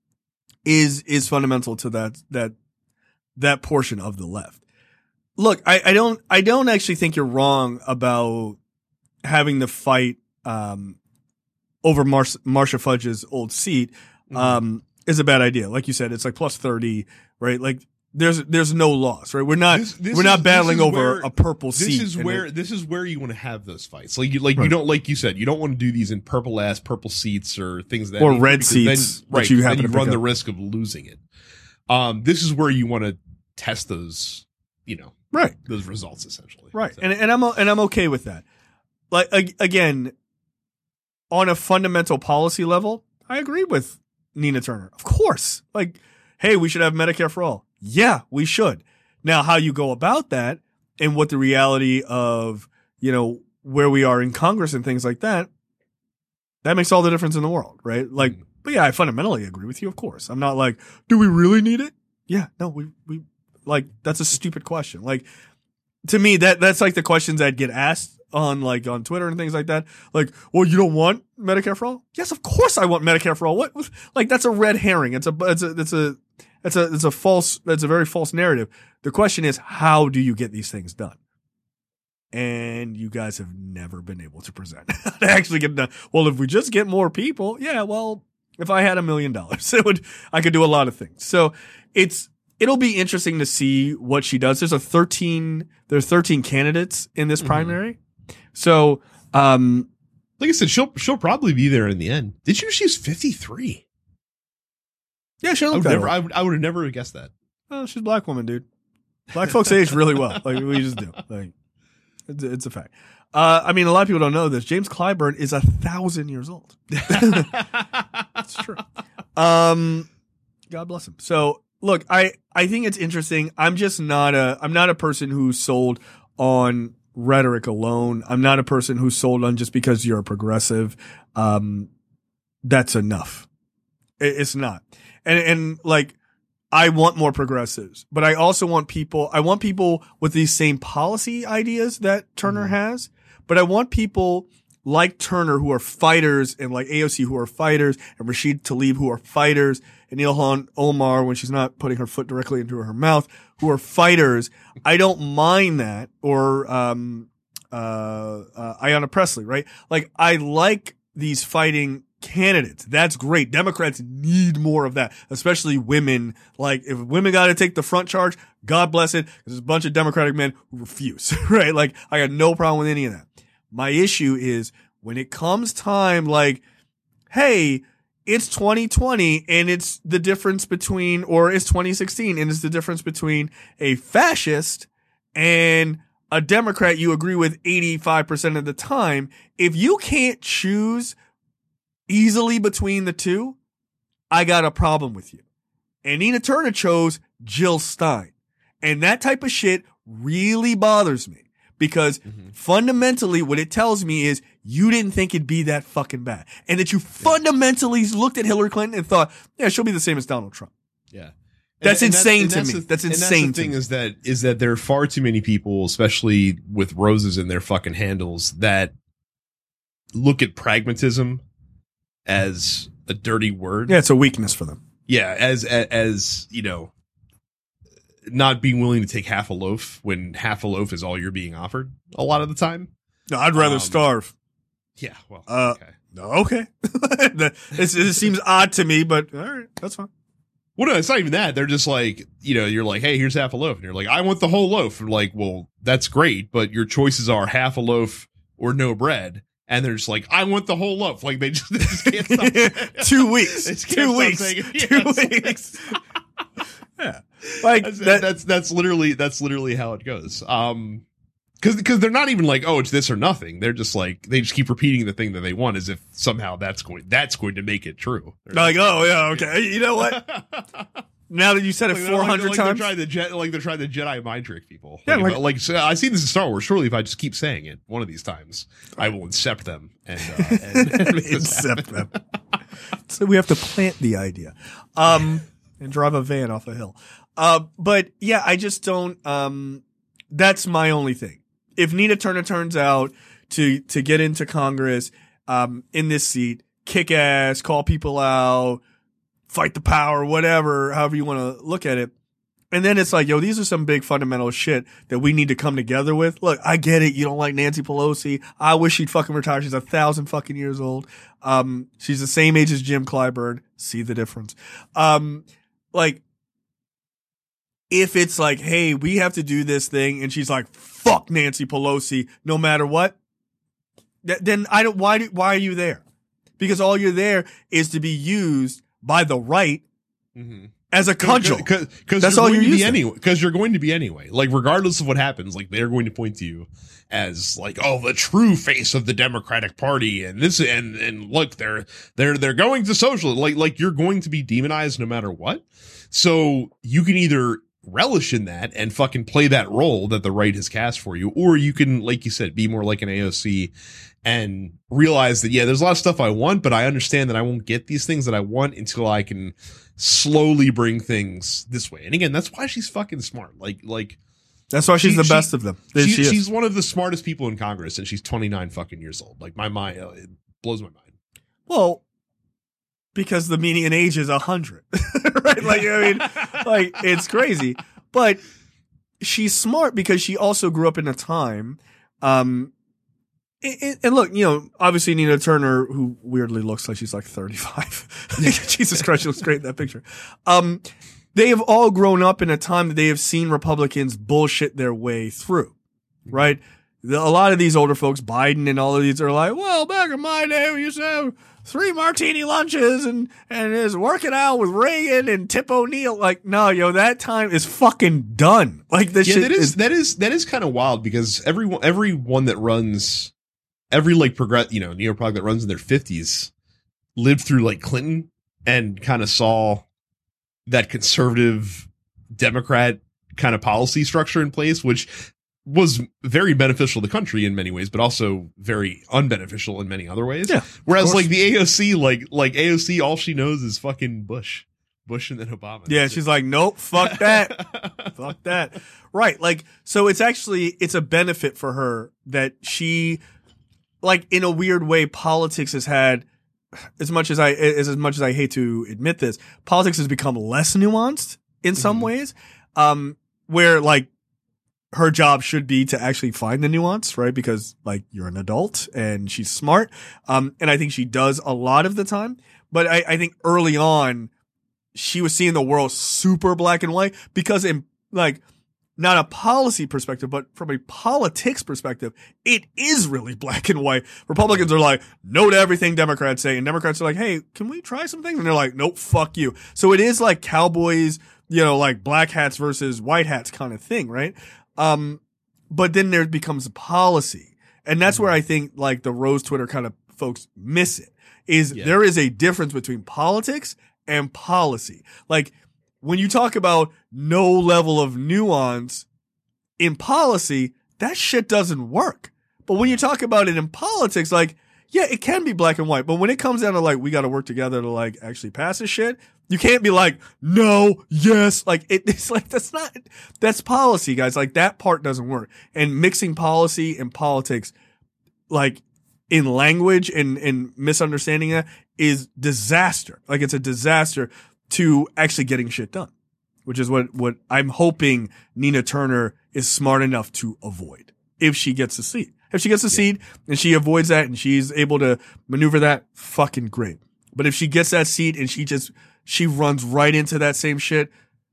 is is fundamental to that that that portion of the left. Look, I, I don't I don't actually think you're wrong about having the fight um over Mar- Marsha Fudge's old seat. Mm-hmm. Um is a bad idea. Like you said, it's like plus thirty, right? Like there's, there's no loss, right? We're not, this, this we're not is, battling over where, a purple this seat. This is where, it, this is where you want to have those fights. Like you, like right. you don't, like you said, you don't want to do these in purple ass, purple seats or things that, or red seats. Then, right. You then you run up. the risk of losing it. Um, this is where you want to test those, you know, right. those results essentially. Right. So. And, and I'm, and I'm okay with that. Like, again, on a fundamental policy level, I agree with Nina Turner. Of course. Like, hey, we should have Medicare for all. Yeah, we should. Now, how you go about that and what the reality of, you know, where we are in Congress and things like that, that makes all the difference in the world, right? Like, mm-hmm. But yeah, I fundamentally agree with you, of course. I'm not like, do we really need it? Yeah, no, we, we, like, that's a stupid question. Like, to me, that, that's like the questions I'd get asked on like on Twitter and things like that. Like, well, you don't want Medicare for all? Yes, of course I want Medicare for all. What? Like, that's a red herring. It's a, it's a, it's a, it's a, it's a false, that's a very false narrative. The question is, how do you get these things done? and you guys have never been able to present. to actually get done. Well, if we just get more people, yeah, well, if I had a million dollars, it would, I could do a lot of things. So it's, it'll be interesting to see what she does. There's a thirteen, there's thirteen candidates in this mm-hmm. primary. So, um, like I said, she'll, she'll probably be there in the end. Did you, she's fifty-three. Yeah, she looked I would that never, way. I would, I would have never guessed that. Oh, she's a black woman, dude. Black folks age really well. Like we just do. Like it's, it's a fact. Uh, I mean, a lot of people don't know this. James Clyburn is a thousand years old. That's true. Um, God bless him. So look, I, I think it's interesting. I'm just not a, I'm not a person who's sold on rhetoric alone. I'm not a person who's sold on just because you're a progressive. Um, that's enough. It, it's not. And, and like, I want more progressives, but I also want people, I want people with these same policy ideas that Turner mm-hmm. has, but I want people like Turner who are fighters and like A O C who are fighters and Rashid Tlaib who are fighters and Ilhan Omar when she's not putting her foot directly into her mouth who are fighters. I don't mind that. Or, um, uh, uh, Ayanna Pressley, right? Like I like these fighting candidates. That's great. Democrats need more of that, especially women. Like if women got to take the front charge, God bless it. There's a bunch of Democratic men who refuse, right? Like I got no problem with any of that. My issue is when it comes time, like, hey, it's twenty twenty and it's the difference between, or it's twenty sixteen and it's the difference between a fascist and a Democrat you agree with eighty-five percent of the time. If you can't choose easily between the two, I got a problem with you. And Nina Turner chose Jill Stein. And that type of shit really bothers me because mm-hmm. fundamentally what it tells me is you didn't think it'd be that fucking bad. And that you yeah. fundamentally looked at Hillary Clinton and thought, yeah, she'll be the same as Donald Trump. Yeah. That's and, insane and that's, to me. The, that's insane and that's the to thing me. is that, is that there are far too many people, especially with roses in their fucking handles, that look at pragmatism as a dirty word. Yeah, it's a weakness for them. Yeah, as, as as you know, not being willing to take half a loaf when half a loaf is all you're being offered a lot of the time. No, I'd rather um, starve. Yeah, well, uh, okay. Okay. it, it seems odd to me, but all right, that's fine. Well, no, it's not even that. They're just like, you know, you're like, hey, here's half a loaf. And you're like, I want the whole loaf. And like, well, that's great, but your choices are half a loaf or no bread. And they're just like, I want the whole loaf. Like they just, they just can't stop. Two weeks. Two weeks. Two weeks. Yeah. Like that's, that, that's, that's literally, that's literally how it goes. Um, cause, cause they're not even like, oh, it's this or nothing. They're just like, they just keep repeating the thing that they want as if somehow that's going, that's going to make it true. They're like, oh yeah. Okay. You know what? Now that you said it like, four hundred like, times, they're trying to jet, like they're trying to Jedi mind trick people. Yeah, like, like, like so I see this in Star Wars. Surely, if I just keep saying it one of these times, I will incept them and, uh, and, and incept them. So we have to plant the idea, um, and drive a van off a hill. Uh, but yeah, I just don't. Um, that's my only thing. If Nina Turner turns out to to get into Congress, um, in this seat, kick ass, call people out, fight the power, whatever, however you want to look at it. And then it's like, yo, these are some big fundamental shit that we need to come together with. Look, I get it. You don't like Nancy Pelosi. I wish she'd fucking retire. She's a thousand fucking years old. Um, she's the same age as Jim Clyburn. See the difference. Um, like, if it's like, hey, we have to do this thing, and she's like, fuck Nancy Pelosi, no matter what, th- then I don't, why do, why are you there? Because all you're there is to be used by the right mm-hmm. as a cudgel. Because that's all you're going to be anyway. Because you're going to be anyway. Like, regardless of what happens, like they're going to point to you as like, oh, the true face of the Democratic Party, and this, and and look, they're they're they're going to social. Like like you're going to be demonized no matter what. So you can either relish in that and fucking play that role that the right has cast for you, or you can, like you said, be more like an A O C and realize that, yeah, there's a lot of stuff I want, but I understand that I won't get these things that I want until I can slowly bring things this way. And again, that's why she's fucking smart. Like, like that's why she's she, the she, best of them. She, she she's one of the smartest people in Congress, and she's twenty-nine fucking years old. Like my mind, it blows my mind. Well, because the median age is a hundred, right? Like, I mean, like it's crazy, but she's smart because she also grew up in a time Um, and, and look, you know, obviously Nina Turner, who weirdly looks like she's like thirty-five. Jesus Christ, she looks great in that picture. Um, they have all grown up in a time that they have seen Republicans bullshit their way through, right? The, a lot of these older folks, Biden and all of these, are like, well, back in my day, we used to have three martini lunches and, and is working out with Reagan and Tip O'Neill. Like, no, yo, that time is fucking done. Like, this yeah, shit that is, is, that is, that is kind of wild because everyone, everyone that runs, every like progress, you know, neoprog that runs in their fifties lived through like Clinton and kind of saw that conservative Democrat kind of policy structure in place, which was very beneficial to the country in many ways, but also very unbeneficial in many other ways. Yeah, Whereas like the A O C, like, like A O C, all she knows is fucking Bush, Bush and then Obama. yeah, That's she's it. like, nope, fuck that. Fuck that. Right. Like, so it's actually, it's a benefit for her that she, like, in a weird way, politics has had, as much as I, as, as much as I hate to admit this, politics has become less nuanced in some Mhm. ways. Um, where like, her job should be to actually find the nuance, right? Because like you're an adult and she's smart. Um, and I think she does a lot of the time, but I, I think early on she was seeing the world super black and white because in like not a policy perspective, but from a politics perspective, it is really black and white. Republicans are like, no to everything Democrats say. And Democrats are like, hey, can we try some things? And they're like, nope, fuck you. So it is like cowboys, you know, like black hats versus white hats kind of thing, right? Um, but then there becomes a policy. And that's where I think like the Rose Twitter kind of folks miss it is Yeah. there is a difference between politics and policy. Like when you talk about no level of nuance in policy, that shit doesn't work. But when you talk about it in politics, like, yeah, it can be black and white. But when it comes down to like, we got to work together to like actually pass this shit, you can't be like, no, yes. Like it, it's like, that's not, that's policy, guys. Like that part doesn't work. And mixing policy and politics, like in language and, and misunderstanding that is disaster. Like it's a disaster to actually getting shit done, which is what, what I'm hoping Nina Turner is smart enough to avoid if she gets a seat. If she gets a Yeah. seat and she avoids that and she's able to maneuver that, fucking great. But if she gets that seat and she just, she runs right into that same shit,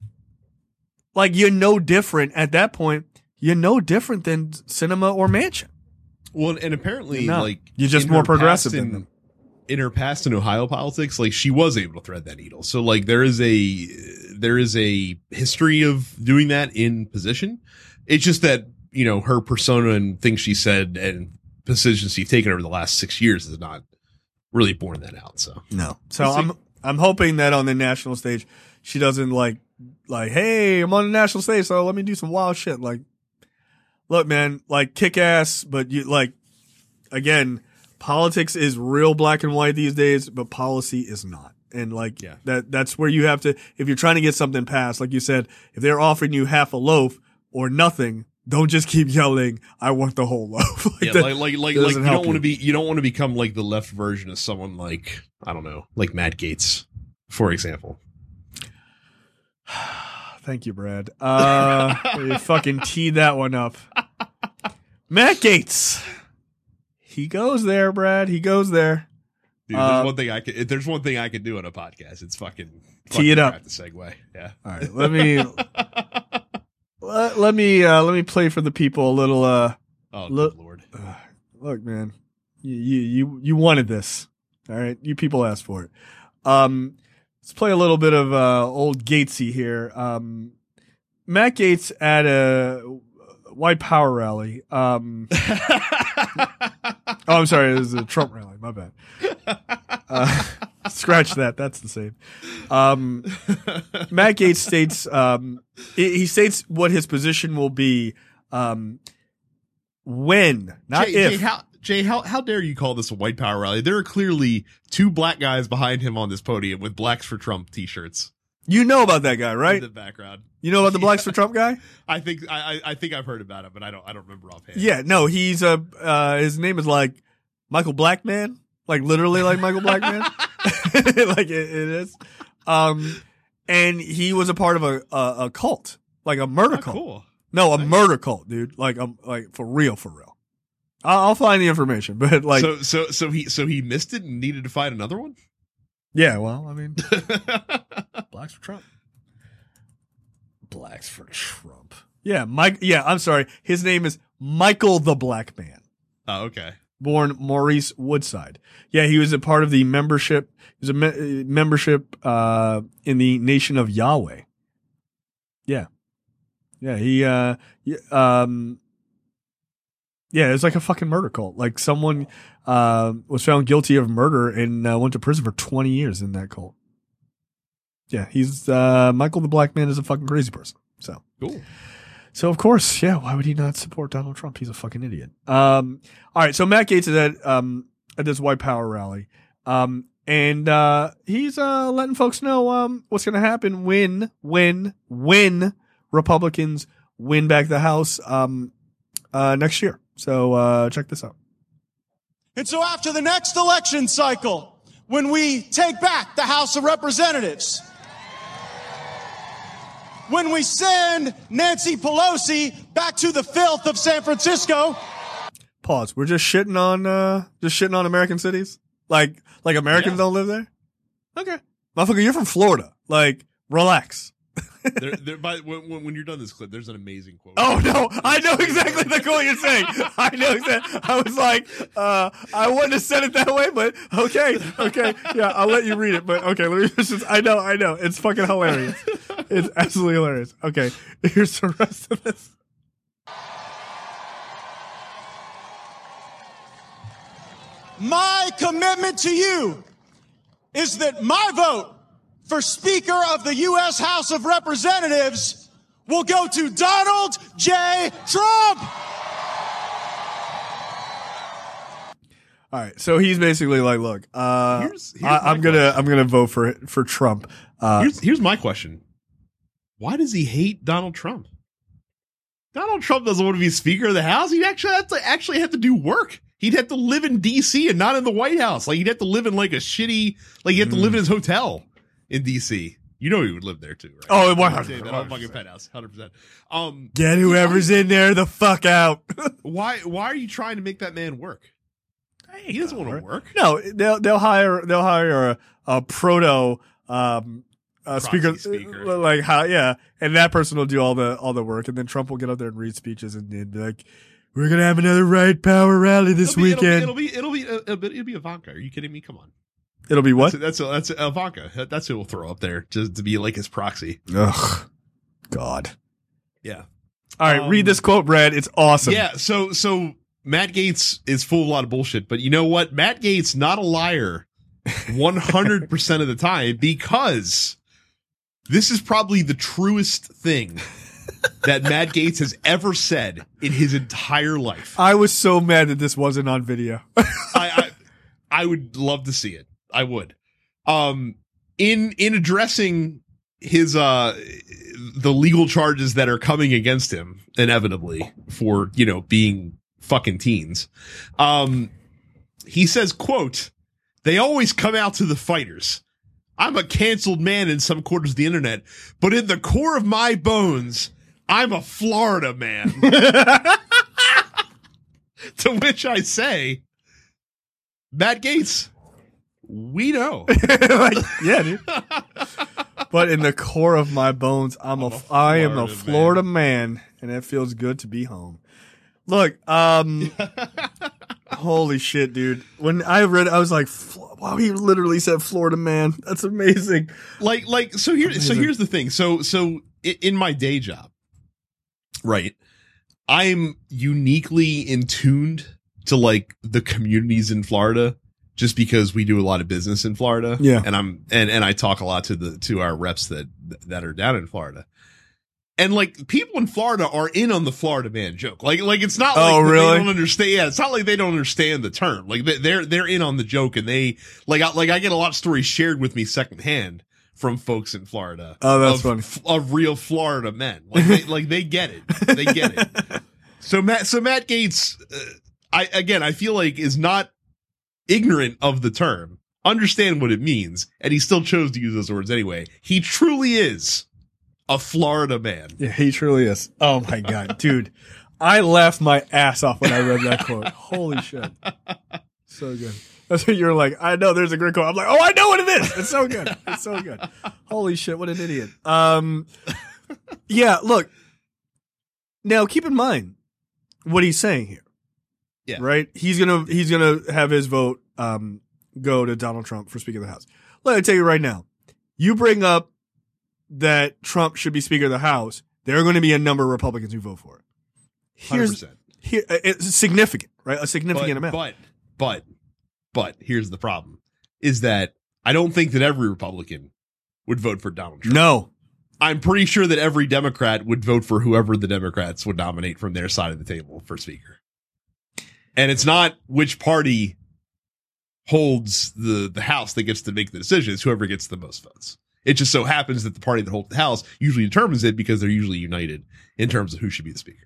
like you're no different at that point. You're no different than Sinema or Manchin. Well, and apparently, No. like You're just in more her progressive past than in, them. in her past in Ohio politics, like she was able to thread that needle. So like there is a there is a history of doing that in position. It's just that you know her persona and things she said and positions she's taken over the last six years is not really borne that out. So No. So We'll see. I'm I'm hoping that on the national stage she doesn't like like, hey, I'm on the national stage, so let me do some wild shit. Like, look, man, like kick ass, but you like again, politics is real black and white these days, but policy is not. And like Yeah. that that's where you have to if you're trying to get something passed, like you said, if they're offering you half a loaf or nothing, don't just keep yelling, I want the whole loaf. Like yeah, that- like like like, that like doesn't you help don't want you. to be you don't want to become like the left version of someone like I don't know like Matt Gaetz, for example. Thank you, Brad. Uh, you fucking teed that one up. Matt Gaetz. He goes there, Brad. He goes there. Dude, Uh, there's one thing I could. If there's one thing I could do on a podcast, it's fucking, Tee fucking it up. craft the segue. Yeah. All right, let me let, let me uh, let me play for the people a little. Uh, Oh Look- good lord. uh, look, man, you, you you you wanted this. All right, you people asked for it. Um, let's play a little bit of uh, old Gatesy here. Um, Matt Gaetz at a white power rally. Um, oh, I'm sorry, it was a Trump rally. My bad. Uh, scratch that. That's the same. Um, Matt Gaetz states, um, he he states what his position will be, um, when, not Jay, if. Jay, how, Jay, how how dare you call this a white power rally? There are clearly two black guys behind him on this podium with "Blacks for Trump" T-shirts You know about that guy, in right? the background. You know about the Blacks for Trump guy? I think I I I think I've heard about it, but I don't I don't remember offhand. Yeah, no, he's a, uh, his name is like Michael Blackman, like literally like Michael Blackman. Like it, it is. Um, and he was a part of a, a, a cult, like a murder Oh, cult. cool. No, a Nice. murder cult, dude. Like, um, like for real, for real. I'll, I'll find the information, but like, so so so he so he missed it and needed to find another one. Yeah, well, I mean, blacks for Trump. Blacks for Trump. Yeah, Mike. Yeah, I'm sorry. His name is Michael the Black Man. Oh, okay. Born Maurice Woodside. Yeah, he was a part of the membership. He was a me- membership uh, in the Nation of Yahweh. Yeah, yeah. He, uh, um, yeah. It was like a fucking murder cult. Like someone uh, was found guilty of murder and uh, went to prison for twenty years in that cult. Yeah, he's uh, Michael the Black Man is a fucking crazy person. So cool. So of course, yeah, why would he not support Donald Trump? He's a fucking idiot. Um, all right, so Matt Gaetz is at um at this white power rally. Um, and uh he's uh letting folks know um what's gonna happen when when when Republicans win back the House um uh next year. So uh check this out. And so after the next election cycle, when we take back the House of Representatives, when we send Nancy Pelosi back to the filth of San Francisco. Pause. We're just shitting on, uh, just shitting on American cities. Like, like Americans yeah. don't live there. Okay. Motherfucker, you're from Florida. Like, relax. there, there, by, when, when you're done this clip, there's an amazing quote. Oh no, I know exactly the quote you're saying. I know exactly. I was like, uh, I wouldn't have said it that way, but okay, okay, yeah, I'll let you read it. But okay, let me just. I know, I know, it's fucking hilarious. It's absolutely hilarious. Okay, here's the rest of this. My commitment to you is that my vote for Speaker of the U S House of Representatives will go to Donald J. Trump. All right, so he's basically like, "Look, uh, here's, here's I, I'm gonna, question. I'm gonna vote for for Trump." Uh, here's, here's my question: why does he hate Donald Trump? Donald Trump doesn't want to be Speaker of the House. He'd actually have to actually have to do work. He'd have to live in D C and not in the White House. Like he'd have to live in like a shitty, like he'd have to live in his hotel in D C. You know he would live there too, right? Oh, one hundred percent. That whole fucking penthouse, one hundred percent. Um, Get whoever's in there the fuck out. why? Why are you trying to make that man work? He doesn't want to work. No, they'll they'll hire they'll hire a, a proto um uh, speaker, speaker, like how yeah, and that person will do all the all the work, and then Trump will get up there and read speeches and, and be like, "We're gonna have another right power rally this it'll be, weekend." It'll be it'll be it'll be, it'll, it'll be Ivanka. Are you kidding me? Come on. It'll be what? That's that's, that's Ivanka. That's who we'll throw up there just to be like his proxy. Ugh, God. Yeah. All right, um, read this quote, Brad. It's awesome. Yeah. So so Matt Gaetz is full of a lot of bullshit, but you know what? Matt Gaetz not a liar, one hundred percent of the time, because this is probably the truest thing that Matt Gaetz has ever said in his entire life. I was so mad that this wasn't on video. I, I I would love to see it. I would. Um, in in addressing his uh the legal charges that are coming against him, inevitably for you know being fucking teens, um, he says, "quote They always come out to the fighters. I'm a canceled man in some quarters of the internet, but in the core of my bones, I'm a Florida man." To which I say, Matt Gaetz, we know. Like, yeah, dude. But in the core of my bones, I'm, I'm a, a I am a Florida man. man, and it feels good to be home. Look, um, holy shit, dude. When I read it, I was like, wow, he literally said Florida man. That's amazing. Like, like, so here, amazing. so here's the thing. So, so in my day job, right, I'm uniquely in tuned to like the communities in Florida, just because we do a lot of business in Florida. Yeah. And I'm, and, and I talk a lot to the, to our reps that, that are down in Florida. And like people in Florida are in on the Florida man joke. Like, like it's not like oh, really? they don't understand. Yeah. It's not like they don't understand the term. Like they're, they're in on the joke, and they like, I, like I get a lot of stories shared with me secondhand from folks in Florida. Oh, that's of, funny. Of real Florida men. Like they, like they get it. They get it. So Matt, so Matt Gaetz, uh, I, again, I feel like is not ignorant of the term, understand what it means, and he still chose to use those words anyway. He truly is a Florida man. Yeah, he truly is. Oh my God, dude. I laughed my ass off when I read that quote. Holy shit. So good. That's what you're like, I know there's a great quote. I'm like, oh, I know what it is. It's so good. It's so good. Holy shit, what an idiot. Um, yeah, look. Now, keep in mind what he's saying here. Yeah. Right? He's gonna he's gonna have his vote um go to Donald Trump for Speaker of the House. Let me tell you right now. You bring up that Trump should be Speaker of the House, there are going to be a number of Republicans who vote for it. Here's, one hundred percent. Here, it's significant, right? A significant but, amount. But, but, but here's the problem is that I don't think that every Republican would vote for Donald Trump. No. I'm pretty sure that every Democrat would vote for whoever the Democrats would nominate from their side of the table for Speaker. And it's not which party holds the, the House that gets to make the decision. It's whoever gets the most votes. It just so happens that the party that holds the House usually determines it because they're usually united in terms of who should be the Speaker.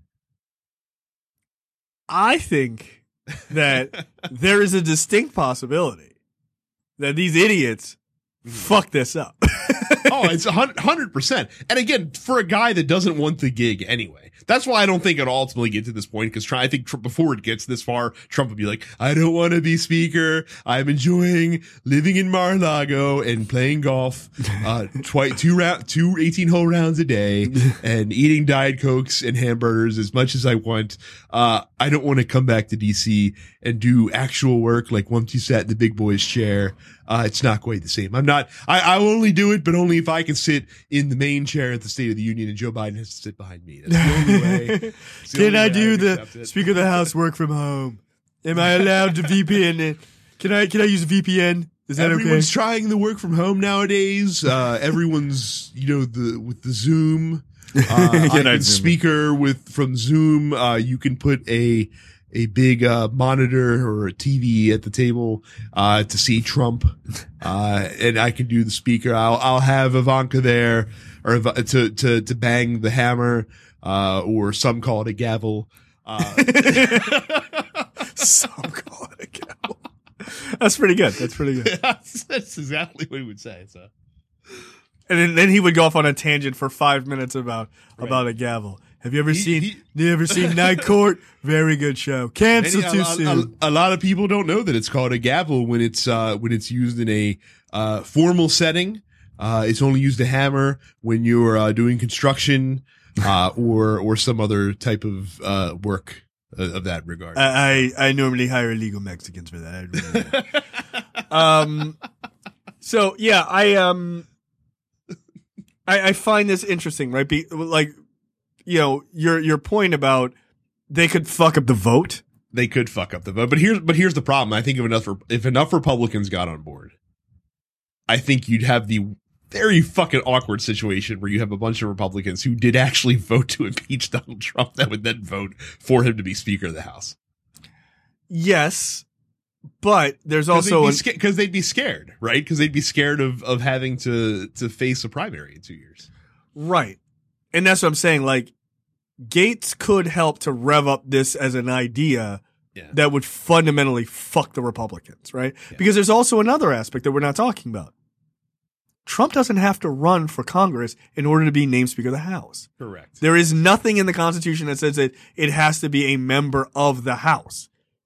I think that there is a distinct possibility that these idiots fuck this up. Oh, it's a hundred percent. And again, for a guy that doesn't want the gig anyway, that's why I don't think it'll ultimately get to this point. Because I think Trump, before it gets this far, Trump would be like, I don't want to be speaker. I'm enjoying living in Mar-a-Lago and playing golf, uh, twice, two round, two eighteen hole rounds a day and eating Diet Cokes and hamburgers as much as I want. Uh, I don't want to come back to D C and do actual work like once you sat in the big boy's chair. Uh, it's not quite the same. I'm not, I, I will only do it, but only if I can sit in the main chair at the State of the Union and Joe Biden has to sit behind me. That's the only way. The Can only I way do I the Speaker of the House work from home? Am I allowed to V P N it? Can I, can I use a V P N? Is that Everyone's okay? trying the work from home nowadays. Uh, everyone's, you know, the, with the Zoom, uh, I can speaker with, from Zoom, uh, you can put a, a big, uh, monitor or a T V at the table, uh, to see Trump. Uh, and I can do the speaker. I'll, I'll have Ivanka there or to, to, to bang the hammer, uh, or some call it a gavel. Uh, Some call it a gavel. That's pretty good. That's pretty good. that's, that's exactly what he would say. So. And then, then he would go off on a tangent for five minutes about, right. about a gavel. Have you ever he, seen, he, you ever seen Night Court? Very good show. Cancel too a, soon. A, a lot of people don't know that it's called a gavel when it's, uh, when it's used in a, uh, formal setting. Uh, it's only used to hammer when you're, uh, doing construction, uh, or, or some other type of, uh, work of that regard. I, I, I normally hire illegal Mexicans for that. Really um, so yeah, I, um, I, I find this interesting, right? Be, like, you know, your, your point about they could fuck up the vote. They could fuck up the vote, but here's, but here's the problem. I think if enough, if enough Republicans got on board, I think you'd have the very fucking awkward situation where you have a bunch of Republicans who did actually vote to impeach Donald Trump that would then vote for him to be Speaker of the House. Yes, but there's also because they'd, sca- they'd be scared, right? Because they'd be scared of of having to to face a primary in two years, right? And that's what I'm saying. Like, Gates could help to rev up this as an idea yeah. that would fundamentally fuck the Republicans, right? Yeah. Because there's also another aspect that we're not talking about. Trump doesn't have to run for Congress in order to be named Speaker of the House. Correct. There is nothing in the Constitution that says that it has to be a member of the House.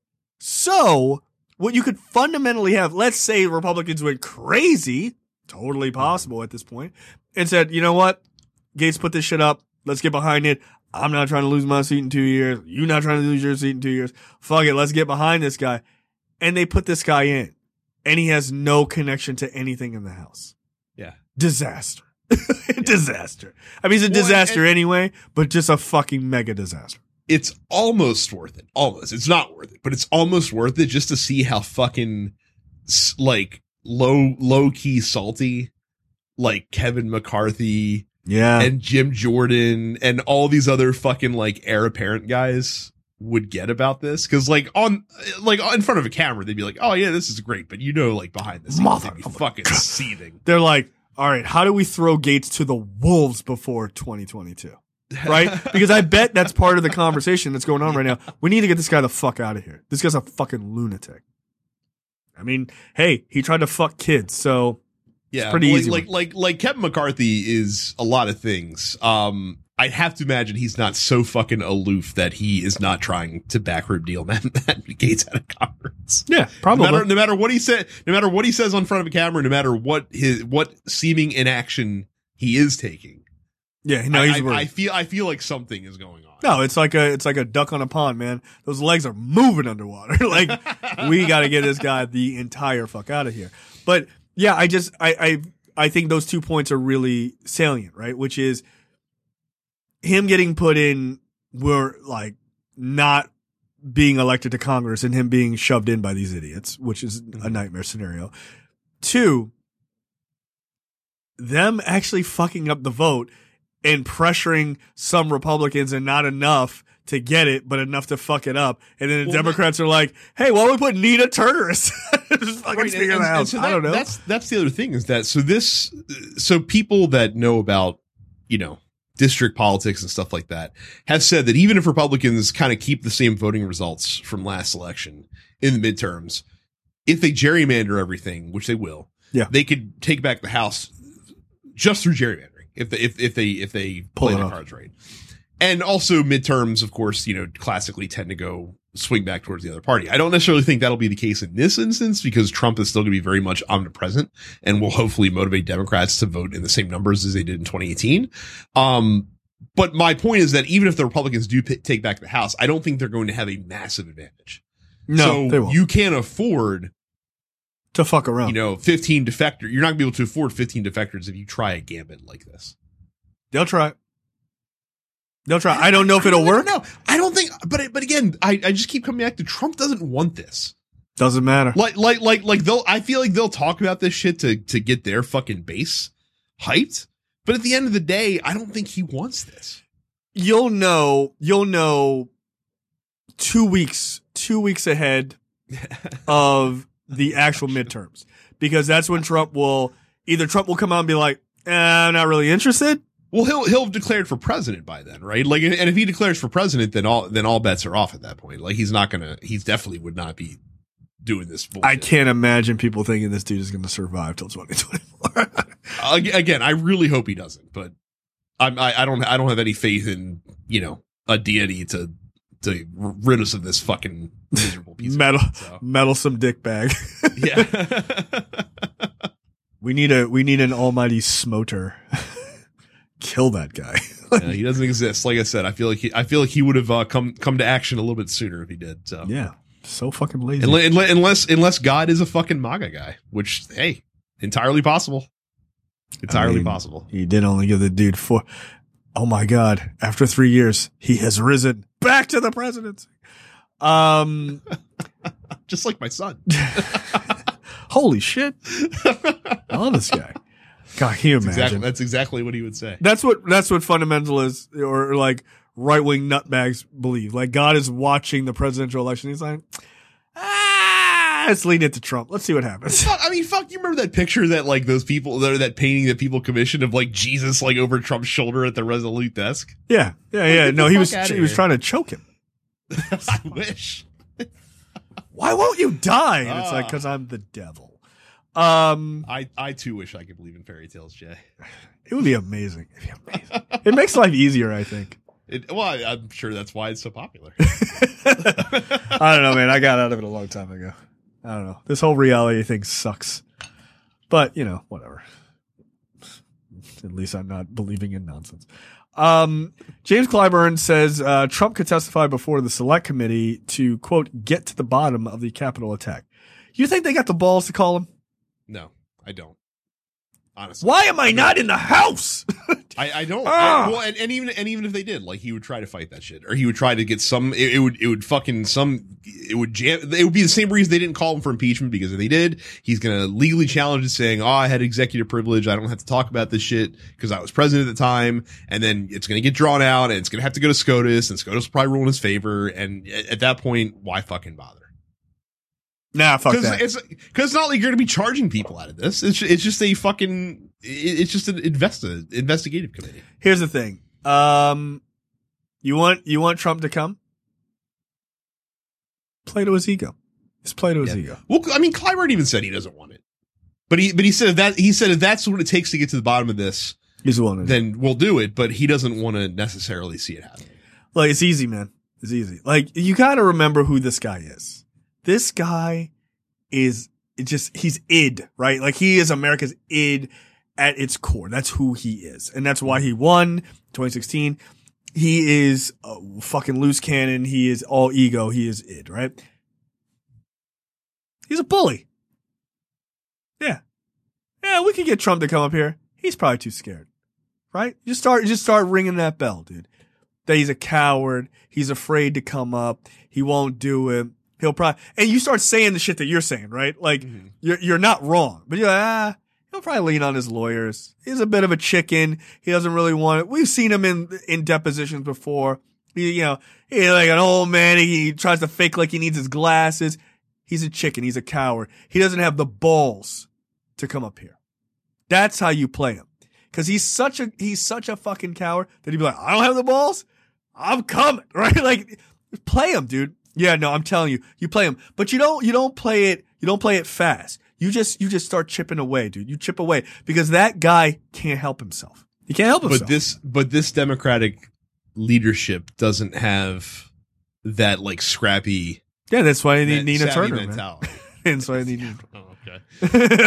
So, what you could fundamentally have, let's say Republicans went crazy, totally possible at this point, and said, you know what? Gates put this shit up. Let's get behind it. I'm not trying to lose my seat in two years. You're not trying to lose your seat in two years. Fuck it. Let's get behind this guy. And they put this guy in. And he has no connection to anything in the House. Yeah. Disaster. Yeah. Disaster. I mean, it's a well, disaster and, anyway, but just a fucking mega disaster. It's almost worth it. Almost. It's not worth it, but it's almost worth it just to see how fucking, like, low, low key salty, like Kevin McCarthy. Yeah. And Jim Jordan and all these other fucking like heir apparent guys would get about this. Cause like on, like in front of a camera, they'd be like, oh yeah, this is great. But you know, like behind the scenes, they'd be fucking God. seething. They're like, all right, how do we throw Gates to the wolves before twenty twenty-two? Right? Because I bet that's part of the conversation that's going on right now. We need to get this guy the fuck out of here. This guy's a fucking lunatic. I mean, hey, he tried to fuck kids. So yeah, it's pretty like, easy. Like, like, like Kevin McCarthy is a lot of things. Um, I'd have to imagine he's not so fucking aloof that he is not trying to backroom deal Matt, Matt Gaetz out of Congress. Yeah, probably. No matter, no matter what he said, no matter what he says on front of a camera, no matter what his what seeming inaction he is taking. Yeah, no, I, he's I, worried. I feel I feel like something is going on. No, it's like a it's like a duck on a pond, man. Those legs are moving underwater. Like we got to get this guy the entire fuck out of here. But yeah, I just I I I think those two points are really salient, right? Which is him getting put in, we're like not being elected to Congress and him being shoved in by these idiots, which is a nightmare scenario. Two, them actually fucking up the vote and pressuring some Republicans and not enough to get it, but enough to fuck it up. And then the well, Democrats are like, hey, why don't we put Nina Turner as fucking right, Speaker and, of the House? So I that, don't know. That's, that's the other thing is that, so this, so people that know about, you know, district politics and stuff like that have said that even if Republicans kind of keep the same voting results from last election in the midterms, if they gerrymander everything, which they will, yeah, they could take back the House just through gerrymandering if they, if, if they, if they Pull play it the off. cards right. And also midterms, of course, you know, classically tend to go swing back towards the other party. I don't necessarily think that'll be the case in this instance because Trump is still going to be very much omnipresent and will hopefully motivate Democrats to vote in the same numbers as they did in twenty eighteen. Um, but my point is that even if the Republicans do p- take back the House, I don't think they're going to have a massive advantage. No, so they won't. You can't afford to fuck around. You know, fifteen defectors. You're not going to be able to afford fifteen defectors if you try a gambit like this. They'll try it. They'll try. I don't know if it'll work. No, I don't think. But but again, I, I just keep coming back to Trump doesn't want this. Doesn't matter. Like like like like they'll. I feel like they'll talk about this shit to to get their fucking base hyped. But at the end of the day, I don't think he wants this. You'll know. You'll know. Two weeks. Two weeks ahead of the actual midterms, because that's when Trump will either Trump will come out and be like, eh, "I'm not really interested." Well, he'll he'll have declared for president by then, right? Like, and if he declares for president, then all then all bets are off at that point. Like, he's not gonna, he's definitely would not be doing this bullshit. I can't imagine people thinking this dude is going to survive till twenty twenty-four. Again, I really hope he doesn't, but I'm, I I don't I don't have any faith in, you know, a deity to to rid us of this fucking miserable piece Metal, of shit, so. meddlesome dick bag. Yeah, we need a we need an almighty smoter. Kill that guy. yeah, he doesn't exist. Like I said, I feel like he, I feel like he would have uh, come come to action a little bit sooner if he did. So yeah, so fucking lazy. Unless unless, unless God is a fucking MAGA guy, which hey, entirely possible. Entirely I mean, possible. He did only give the dude four. Oh my God! After three years, he has risen back to the presidency. Um, just like my son. Holy shit! I love this guy. God, can you imagine? That's exactly, that's exactly what he would say. That's what that's what fundamentalists or like right wing nutbags believe. Like God is watching the presidential election. He's like, ah, let's lean into Trump. Let's see what happens. Fuck, I mean, fuck. You remember that picture that like those people that that painting that people commissioned of like Jesus like over Trump's shoulder at the Resolute desk? Yeah, yeah, Like, yeah. get No, the he fuck was outta he was here. trying to choke him. I wish. Why won't you die? And it's Ah. like because I'm the devil. Um, I I too wish I could believe in fairy tales, Jay. it would be amazing. It'd be amazing. It makes life easier, I think. It, well, I, I'm sure that's why it's so popular. I don't know, man. I got out of it a long time ago. I don't know. This whole reality thing sucks. But, you know, whatever. At least I'm not believing in nonsense. Um, James Clyburn says uh, Trump could testify before the select committee to, quote, get to the bottom of the Capitol attack. You think they got the balls to call him? No, I don't. Honestly, Why am I not in the House? I, I don't. Ah! I, well, and, and even and even if they did, like, he would try to fight that shit, or he would try to get some. It, it would it would fucking some. It would jam. It would be the same reason they didn't call him for impeachment, because if they did, he's gonna legally challenge it, saying, "Oh, I had executive privilege. I don't have to talk about this shit because I was president at the time." And then it's gonna get drawn out, and it's gonna have to go to SCOTUS, and SCOTUS will probably rule in his favor. And at, at that point, why fucking bother? Nah, fuck that. It's because it's not like you're going to be charging people out of this. It's it's just a fucking it's just an investi- investigative committee. Here's the thing. Um, you want you want Trump to come? Play to his ego. Just play to his Yeah. ego. Well, I mean, Clyburn even said he doesn't want it, but he but he said if that he said if that's what it takes to get to the bottom of this, He's willing to then we'll do it. But he doesn't want to necessarily see it happen. Like, it's easy, man. It's easy. Like, you got to remember who this guy is. This guy is just, he's id, right? Like, he is America's id at its core. That's who he is. And that's why he won twenty sixteen. He is a fucking loose cannon. He is all ego. He is id, right? He's a bully. Yeah. Yeah, we could get Trump to come up here. He's probably too scared, right? You just start, you just start ringing that bell, dude. That he's a coward. He's afraid to come up. He won't do it. He'll probably, and you start saying the shit that you're saying, right? Like, mm-hmm. you're, you're not wrong, but you're like, ah, he'll probably lean on his lawyers. He's a bit of a chicken. He doesn't really want it. We've seen him in, in depositions before. He, you know, he's like an old man. He tries to fake like he needs his glasses. He's a chicken. He's a coward. He doesn't have the balls to come up here. That's how you play him. Cause he's such a, he's such a fucking coward that he'd be like, I don't have the balls. I'm coming, right? Like, play him, dude. Yeah, no, I'm telling you, you play him, but you don't, you don't play it, you don't play it fast. You just, you just start chipping away, dude. You chip away because that guy can't help himself. He can't help himself. But this, but this Democratic leadership doesn't have that like scrappy. Yeah, that's why they need Nina Turner, man. That's why they need. Oh, okay.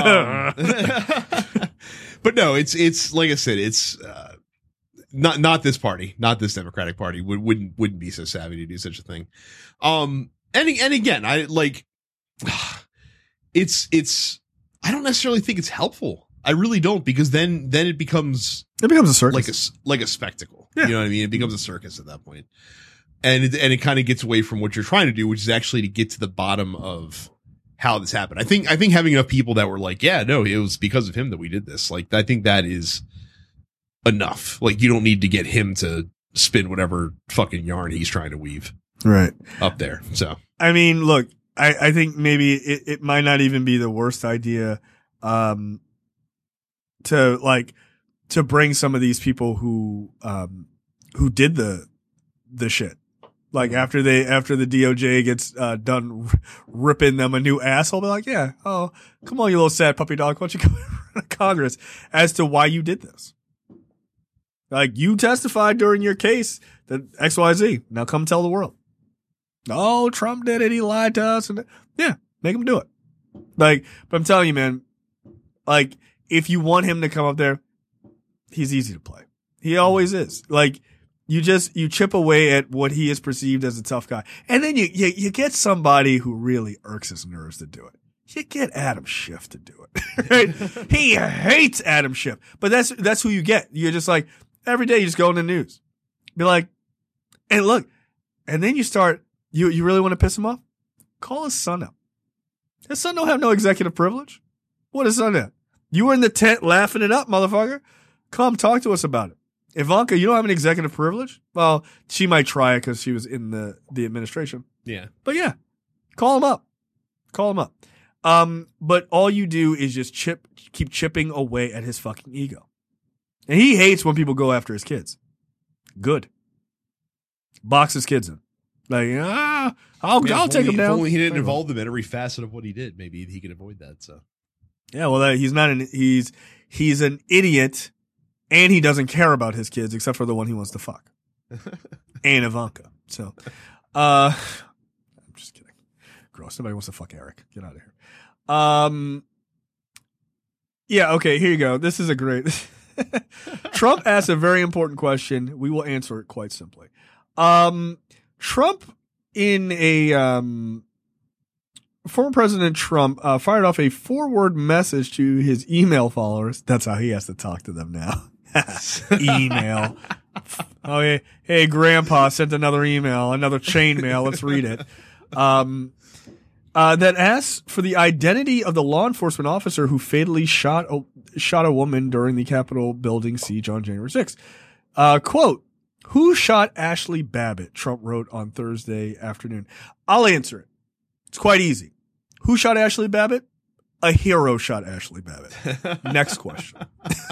um, but no, it's, it's like I said, it's, uh, Not, not this party, not this Democratic Party would, wouldn't, wouldn't be so savvy to do such a thing. Um, and, and again, I like, it's, it's, I don't necessarily think it's helpful. I really don't, because then, then it becomes, it becomes a circus, like a, like a spectacle. Yeah. You know what I mean? It becomes a circus at that point. And it, and it kind of gets away from what you're trying to do, which is actually to get to the bottom of how this happened. I think, I think having enough people that were like, yeah, no, it was because of him that we did this. Like, I think that is enough. Like, you don't need to get him to spin whatever fucking yarn he's trying to weave right up there. So, I mean, look, I, I think maybe it, it might not even be the worst idea, um, to like, to bring some of these people who, um, who did the, the shit. Like after they, after the D O J gets, uh, done r- ripping them a new asshole, they're like, yeah, oh, come on, you little sad puppy dog. Why don't you come to Congress as to why you did this? Like, you testified during your case that X Y Z. Now come tell the world. Oh, Trump did it. He lied to us. And yeah, make him do it. Like, but I'm telling you, man, like, if you want him to come up there, he's easy to play. He always is. Like, you just, you chip away at what he is perceived as a tough guy. And then you, you, you get somebody who really irks his nerves to do it. You get Adam Schiff to do it. Right? He hates Adam Schiff. But that's, that's who you get. You're just like, every day you just go in the news. Be like, and look, and then you start, you, you really want to piss him off? Call his son up. His son don't have no executive privilege. What his son have? You were in the tent laughing it up, motherfucker. Come talk to us about it. Ivanka, you don't have an executive privilege? Well, she might try it because she was in the, the administration. Yeah. But yeah, call him up. Call him up. Um, but all you do is just chip, keep chipping away at his fucking ego. And he hates when people go after his kids. Good. Box his kids in. Like, ah, I'll, yeah, I'll take only, him down. If only he didn't involve them in every facet of what he did. Maybe he could avoid that. So, yeah, well, that, he's not an, he's, he's an idiot and he doesn't care about his kids except for the one he wants to fuck. And Ivanka. So, uh, I'm just kidding. Gross. Nobody wants to fuck Eric. Get out of here. Um, yeah, okay, here you go. This is a great. Trump asked a very important question. We will answer it quite simply. Um, Trump in a, um, former President Trump, uh, fired off a forward message to his email followers. That's how he has to talk to them now. Email. Oh, hey, hey, grandpa sent another email, another chain mail. Let's read it. Um, Uh, that asks for the identity of the law enforcement officer who fatally shot a, shot a woman during the Capitol building siege on January sixth. Uh, quote, who shot Ashley Babbitt? Trump wrote on Thursday afternoon. I'll answer it. It's quite easy. Who shot Ashley Babbitt? A hero shot Ashley Babbitt. Next question.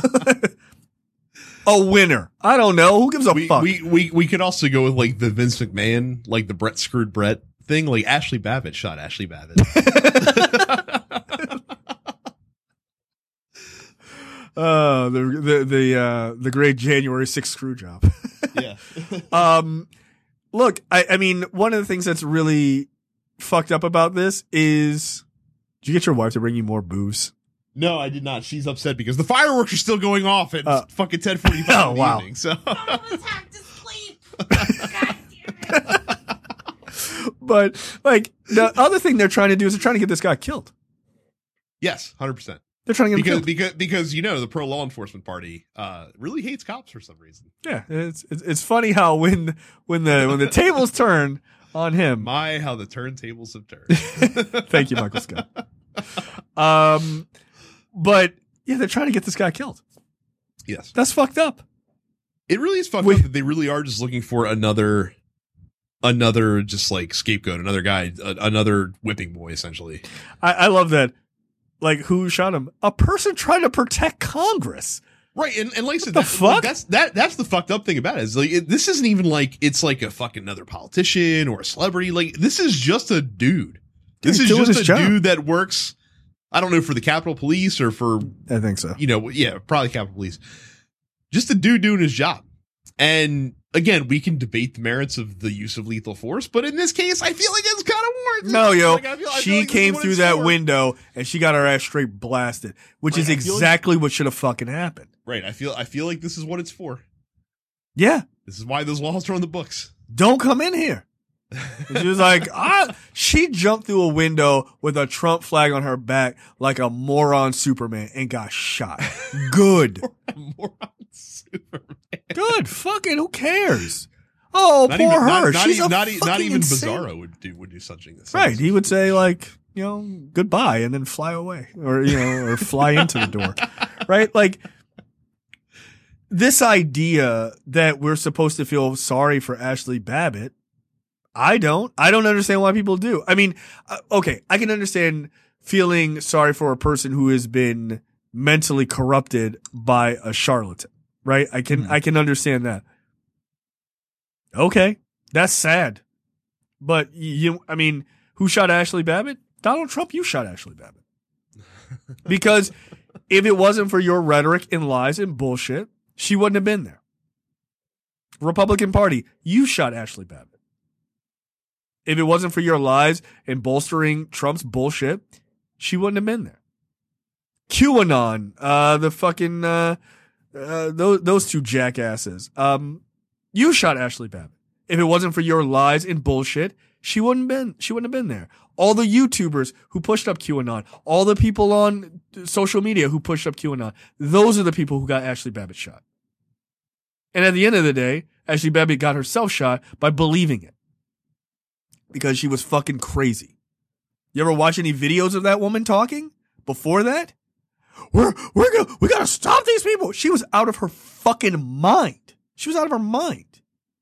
A winner. I don't know. Who gives a we, fuck? We, we, we could also go with like the Vince McMahon, like the Brett screwed Brett thing. Like Ashley Babbitt shot Ashley Babbitt. Uh, the the the uh, the great January sixth screw job. Yeah. um, look, I, I mean, one of the things that's really fucked up about this is, did you get your wife to bring you more booze? No, I did not. She's upset because the fireworks are still going off at uh, fucking ten forty-five oh, in the wow. evening. So. I almost have to sleep. God damn it. But like the other thing they're trying to do is they're trying to get this guy killed. Yes, one hundred percent. They're trying to get because, him killed. because because you know the pro law enforcement party uh, really hates cops for some reason. Yeah, it's, it's it's funny how when when the when the tables turn on him. My, how the turntables have turned. Thank you, Michael Scott. Um, but yeah, they're trying to get this guy killed. Yes, that's fucked up. It really is fucked we, up that they really are just looking for another, another just like scapegoat, another guy, a, another whipping boy, essentially. I, I love that. Like, who shot him? A person trying to protect Congress. Right, and, and like I said, the that, fuck? Like, that's that that's the fucked up thing about it. Is like it, this isn't even like it's like a fucking another politician or a celebrity. Like this is just a dude. This He's is doing just his a job. dude that works. I don't know, for the Capitol Police or for I think so. You know, yeah, probably Capitol Police. Just a dude doing his job. And again, we can debate the merits of the use of lethal force, but in this case, I feel like it's kind of warranted. No, yo, like, I feel, I she feel like came this is what through it's that for. window and she got her ass straight blasted, which Right, is I feel like- exactly what should have fucking happened. Right, I feel I feel like this is what it's for. Yeah, This is why those laws are on the books. don't come in here. And she was like, ah, she jumped through a window with a Trump flag on her back like a moron Superman and got shot. Good. Moron Superman. Good. Fucking who cares? Oh, Not poor even, her. not, not, She's even, a not, e- not fucking even insane. Bizarro would do would do something. Right. He would say like, you know, goodbye and then fly away or, you know, or fly into the door. Right. Like this idea that we're supposed to feel sorry for Ashley Babbitt. I don't. I don't understand why people do. I mean, uh, okay, I can understand feeling sorry for a person who has been mentally corrupted by a charlatan, right? I can, Mhm. I can understand that. Okay, that's sad. But you, I mean, who shot Ashley Babbitt? Donald Trump, you shot Ashley Babbitt. Because if it wasn't for your rhetoric and lies and bullshit, she wouldn't have been there. Republican Party, you shot Ashley Babbitt. If it wasn't for your lies and bolstering Trump's bullshit, she wouldn't have been there. QAnon, uh, the fucking, uh, uh, those, those two jackasses. Um, you shot Ashley Babbitt. If it wasn't for your lies and bullshit, she wouldn't been, she wouldn't have been there. All the YouTubers who pushed up QAnon, all the people on social media who pushed up QAnon, those are the people who got Ashley Babbitt shot. And at the end of the day, Ashley Babbitt got herself shot by believing it. Because she was fucking crazy. You ever watch any videos of that woman talking before that? We're, we're gonna, we gotta stop these people. She was out of her fucking mind. She was out of her mind.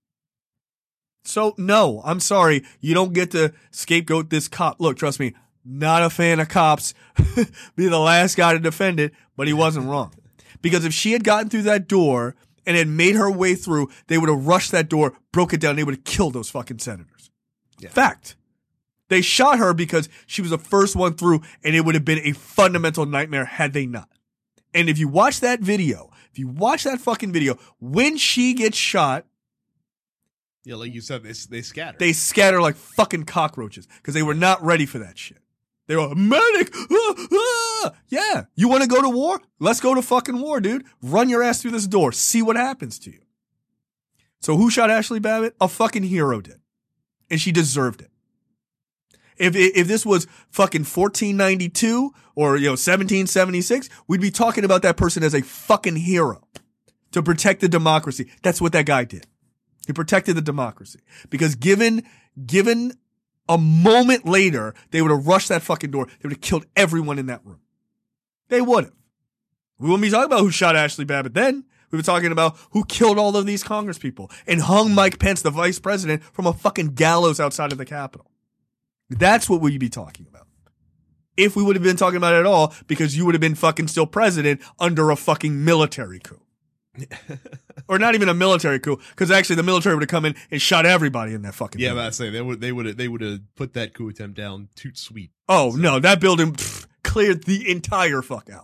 So no, I'm sorry. You don't get to scapegoat this cop. Look, trust me, not a fan of cops. Be the last guy to defend it, but he wasn't wrong. Because if she had gotten through that door and had made her way through, they would have rushed that door, broke it down, they would have killed those fucking senators. Yeah. Fact. They shot her because she was the first one through and it would have been a fundamental nightmare had they not. And if you watch that video, if you watch that fucking video, when she gets shot, Yeah, like you said, they they scatter. they scatter like fucking cockroaches because they were not ready for that shit. They were medic. Ah, ah. Yeah. You want to go to war? Let's go to fucking war, dude. Run your ass through this door. See what happens to you. So who shot Ashley Babbitt? A fucking hero did. And she deserved it. If if this was fucking fourteen ninety-two or, you know, seventeen seventy-six, we'd be talking about that person as a fucking hero to protect the democracy. That's what that guy did. He protected the democracy because given, given a moment later, they would have rushed that fucking door. They would have killed everyone in that room. They would have. We wouldn't be talking about who shot Ashley Babbitt then. We were talking about who killed all of these Congress people and hung Mike Pence, the vice president, from a fucking gallows outside of the Capitol. That's what we'd be talking about. If we would have been talking about it at all, because you would have been fucking still president under a fucking military coup. Or not even a military coup, because actually the military would have come in and shot everybody in that fucking yeah, building. but I say they would they would they would have put that coup attempt down toot sweet. Oh, no, that building pff, cleared the entire fuck out.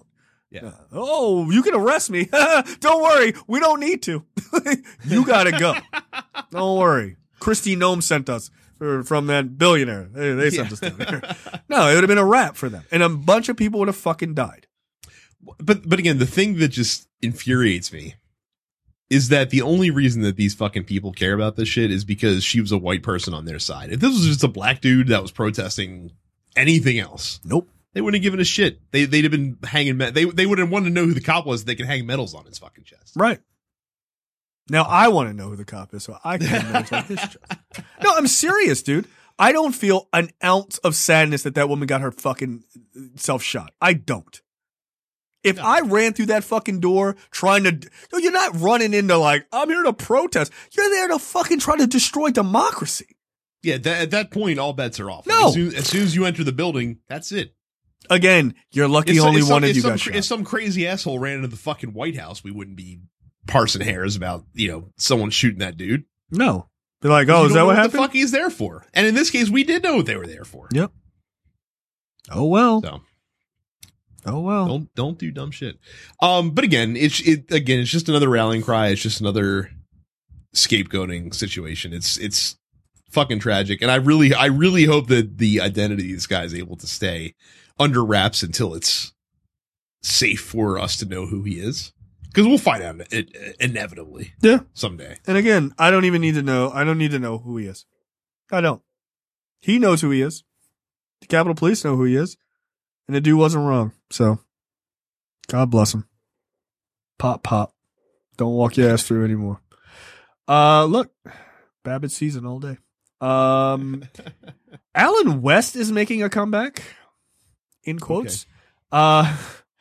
Yeah. Uh, oh, you can arrest me. Don't worry. We don't need to. You got to go. Don't worry. Christy Nome sent us or from that billionaire. They, they sent Yeah. us down there. No, it would have been a wrap for them. And a bunch of people would have fucking died. But but again, the thing that just infuriates me is that the only reason that these fucking people care about this shit is because she was a white person on their side. If this was just a black dude that was protesting anything else, Nope. they wouldn't have given a shit. They they'd have been hanging. Me- they they would have wanted to know who the cop was. So they could hang medals on his fucking chest. Right. Now I want to know who the cop is, so I can know it's on his chest. No, I'm serious, dude. I don't feel an ounce of sadness that that woman got her fucking self shot. I don't. If No. I ran through that fucking door trying to, no, you're not running into like, I'm here to protest. You're there to fucking try to destroy democracy. Yeah, that, at that point, all bets are off. No. As soon, as soon as you enter the building, that's it. Again, you're lucky If, only if one some, of if you some, got cra- shot. if some crazy asshole ran into the fucking White House, we wouldn't be parsing hairs about, you know, someone shooting that dude. No. They're like, oh, You is don't that know what the happened? fuck he's there for? And in this case, we did know what they were there for. Yep. Oh, well. So Oh, well. don't don't do dumb shit. Um, but again, it's it again, it's just another rallying cry. It's just another scapegoating situation. It's it's fucking tragic, and I really I really hope that the identity of this guy is able to stay under wraps until it's safe for us to know who he is, because we'll find out it, it, inevitably. Yeah. Someday. And again, I don't even need to know. I don't need to know who he is. I don't. He knows who he is. The Capitol Police know who he is. And the dude wasn't wrong. So, God bless him. Pop, pop. Don't walk your ass through anymore. Uh, look. Babbitt season all day. Um, Alan West is making a comeback. In quotes. Uh,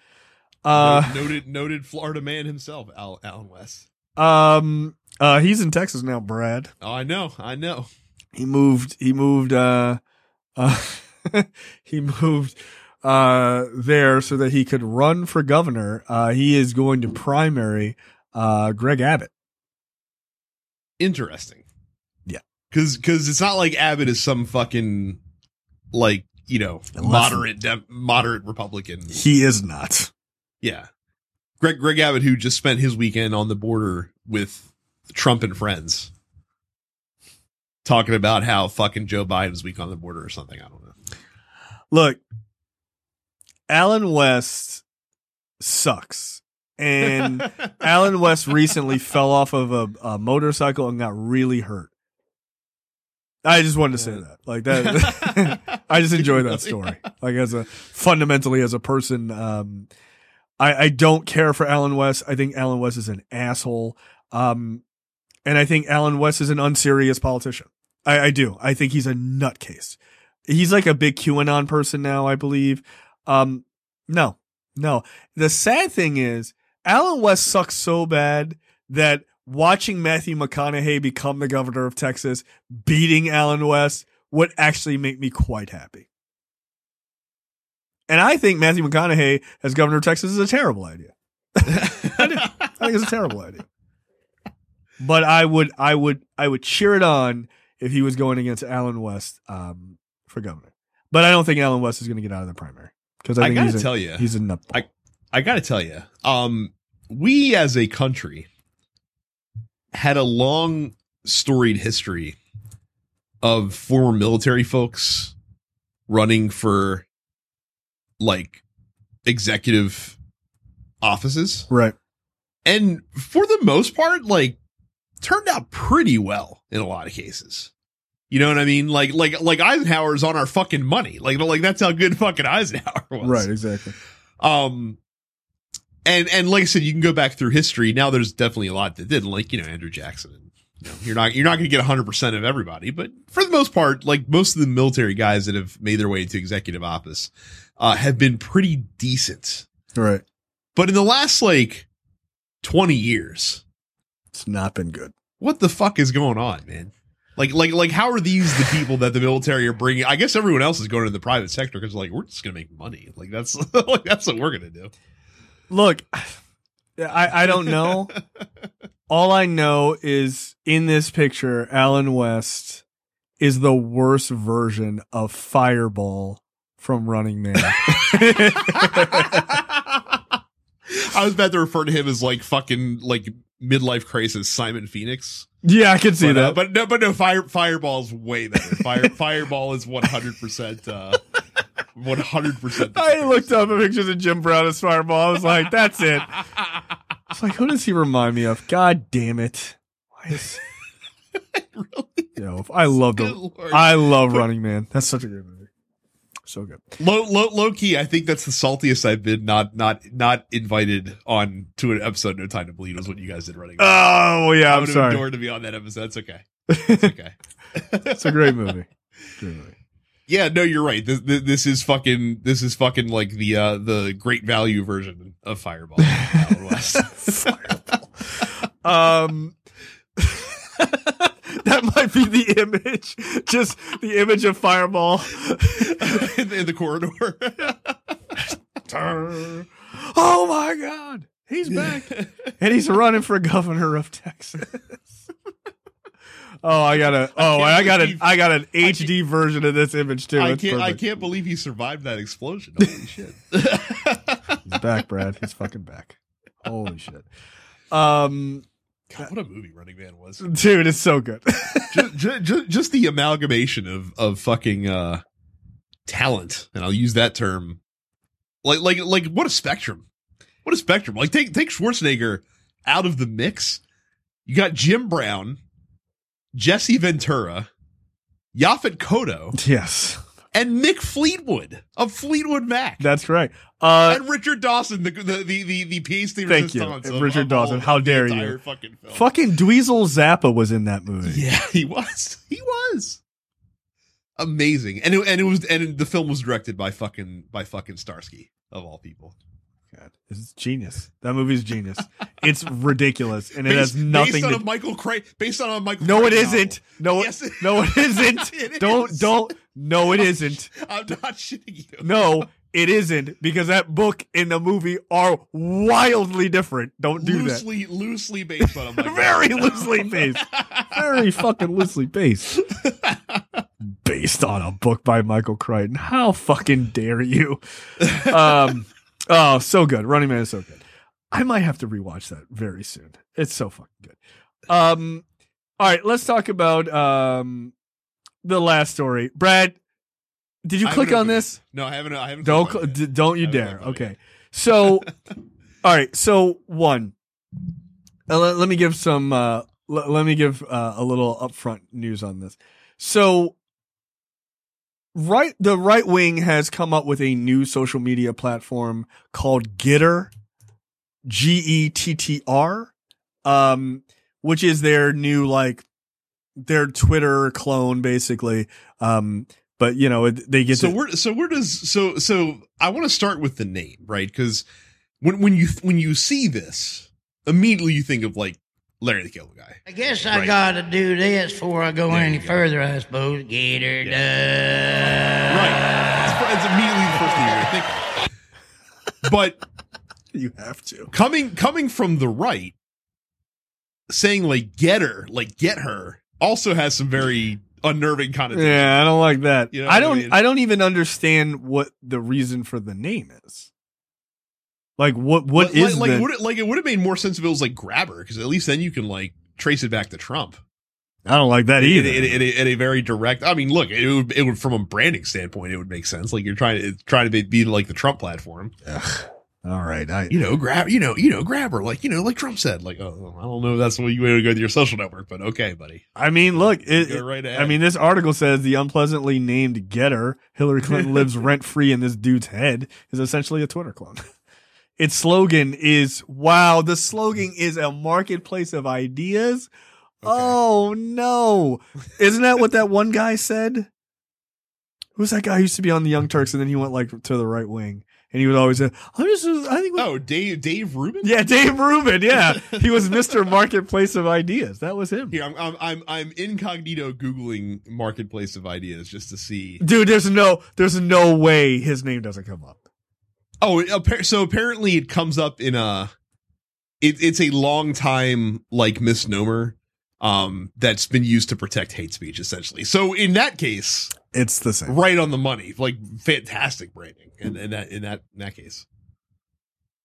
uh, noted noted Florida man himself, Al, Alan West. um, uh, he's in Texas now, Brad. Oh, I know, I know. He moved, he moved, uh, uh, he moved, uh, there so that he could run for governor. Uh, he is going to primary, uh, Greg Abbott. Interesting. Yeah. Cause, cause it's not like Abbott is some fucking, like, you know, Unless- moderate, de- moderate Republican. He is not. Yeah. Greg, Greg Abbott, who just spent his weekend on the border with Trump and friends, talking about how fucking Joe Biden's weak on the border or something. I don't know. Look, Alan West sucks. And Alan West recently fell off of a, a motorcycle and got really hurt. I just wanted to say that. Like that. I just enjoy that story. Like as a fundamentally as a person, um, I, I don't care for Alan West. I think Alan West is an asshole. Um, and I think Alan West is an unserious politician. I, I do. I think he's a nutcase. He's like a big QAnon person now, I believe. Um, no, no. The sad thing is Alan West sucks so bad that watching Matthew McConaughey become the governor of Texas, beating Alan West would actually make me quite happy. And I think Matthew McConaughey as governor of Texas is a terrible idea. I do. I think it's a terrible idea. But I would, I would, I would cheer it on if he was going against Alan West um, for governor. But I don't think Alan West is going to get out of the primary because I, I think gotta he's a, tell you, he's a nutball. I, I gotta tell you, um, we as a country had a long storied history of former military folks running for like executive offices. Right. And for the most part, like turned out pretty well in a lot of cases. You know what I mean? Like, like, like Eisenhower's on our fucking money. Like, like that's how good fucking Eisenhower was. Right. Exactly. Um, and, and like I said, you can go back through history. Now there's definitely a lot that didn't, like, you know, Andrew Jackson. And, you know, you're not, you're not going to get a hundred percent of everybody, but for the most part, like most of the military guys that have made their way into executive office, uh, have been pretty decent. Right. But in the last like twenty years, It's not been good. what the fuck is going on, man? Like, like, like, how are these the people that the military are bringing? I guess everyone else is going to the private sector because, like, we're just gonna make money. Like, that's like that's what we're gonna do. Look, I, I don't know. All I know is in this picture, Alan West is the worst version of Fireball from Running Man. I was about to refer to him as like fucking like midlife crisis Simon Phoenix. Yeah, I can see But, that. uh, but no, but no, fire Fireball's way better. Fire Fireball is one hundred percent. Uh, one hundred percent. I looked up pictures of Jim Brown as Fireball. I was like, that's it. I was like, who does he remind me of? God damn it! Why is Really? Yo, I love Good the Lord. I love Running Man. That's such a good movie. So good. Low, low, low key. I think that's the saltiest I've been. Not, not, not invited on to an episode. No Time to Bleed was what you guys did running. Man. Oh yeah, I I'm would have sorry. adored to be on that episode. It's okay. It's okay. It's a great movie. Great movie. Yeah, no, you're right. This, this, this is fucking. This is fucking like the uh the great value version of Fireball. Wild West. Fireball. Um, that might be the image. Just the image of Fireball. in, in the corridor. Oh my God, he's back, and he's running for governor of Texas. Oh, I got a. Oh, I, got believe- a. I got an H D version of this image too. I It's can't. I perfect. can't believe he survived that explosion. Holy shit. He's back, Brad. He's fucking back. Holy shit. Um, God, what a movie Running Man was. dude, it's so good. just, just, just the amalgamation of of fucking uh talent, and I'll use that term. Like, like, like, what a spectrum! What a spectrum! Like, take take Schwarzenegger out of the mix. You got Jim Brown, Jesse Ventura, Yaphet Kotto, Yes, and Mick Fleetwood of Fleetwood Mac, that's right. Uh, and Richard Dawson, the the the the, the pièce de Thank you, resistance of- Richard of Dawson. all- How of the dare entire you. Fucking film. fucking Dweezil Zappa was in that movie. Yeah, he was. He was amazing, and it, and it was, and the film was directed by fucking by fucking Starsky of all people. God, it's genius. That movie's genius. It's ridiculous, and it Based, has nothing based on to. a Michael Craig, based on a Michael. No, it Craig isn't. No, Yes, it- no, it isn't. It Don't, is. don't. No, it isn't. novel. I'm not shitting you. No, it isn't, because that book and the movie are wildly different. Don't do that. loosely, loosely based on a Michael Very Craig loosely based. Very fucking loosely based. Based on a book by Michael Crichton. How fucking dare you? Um, oh, so good. Running Man is so good. I might have to rewatch that very soon. It's so fucking good. Um, all right, let's talk about um the last story. Brad, did you I click haven't on opened this? it. No, I haven't. I haven't. Don't clicked on it cl- yet. d- don't you I haven't dare. clicked on it Okay. So, all right. So one, uh, let, let me give some. Uh, l- let me give uh, a little upfront news on this. So, right, the right wing has come up with a new social media platform called Gettr, G E T T R, um, which is their new like their Twitter clone, basically. Um, but you know, it- they get so to, where so where does so so I want to start with the name, right? Because when when you when you see this, immediately you think of like Larry the Cable Guy. I guess I Right. gotta do this before I go There any you go. further, I suppose. Get her done. Right. It's, it's immediately the first thing you're gonna think of. But you have to. coming coming from the right, saying like get her, like get her, also has some very unnerving connotations. Yeah, I don't like that. You know I what I don't. mean? I don't even understand what the reason for the name is. Like, what? What like, is like, the? it would, like it would have made more sense if it was like grabber, because at least then you can like trace it back to Trump. I don't like that In, either. in, in, a, in a very direct. I mean, look, it would, it would from a branding standpoint, it would make sense. Like you're trying to it's trying to be, be like the Trump platform. All right, I. You know, grab. You know, you know, grabber. Like you know, like Trump said. Like, oh, I don't know if that's the way you want to go to your social network, but okay, buddy. I mean, look. It, Go right ahead. I mean, this article says the unpleasantly named Getter, Hillary Clinton lives rent free in this dude's head, is essentially a Twitter clone. Its slogan is, wow, the slogan is a marketplace of ideas. Okay. Oh, no. Isn't that what that one guy said? Who's that guy who used to be on the Young Turks and then he went like to the right wing? And he would always say, I'm just, I think, Oh, Dave Dave Rubin. yeah, Dave Rubin. Yeah. He was Mister Marketplace of Ideas. That was him. Here, I'm I'm I'm I'm incognito googling marketplace of ideas just to see. Dude, there's no, there's no way his name doesn't come up. Oh, it, appa- so apparently it comes up in a. It, it's a long time like misnomer, um, that's been used to protect hate speech, essentially. So in that case, It's the same. right on the money, like fantastic branding in, in that in that in that case.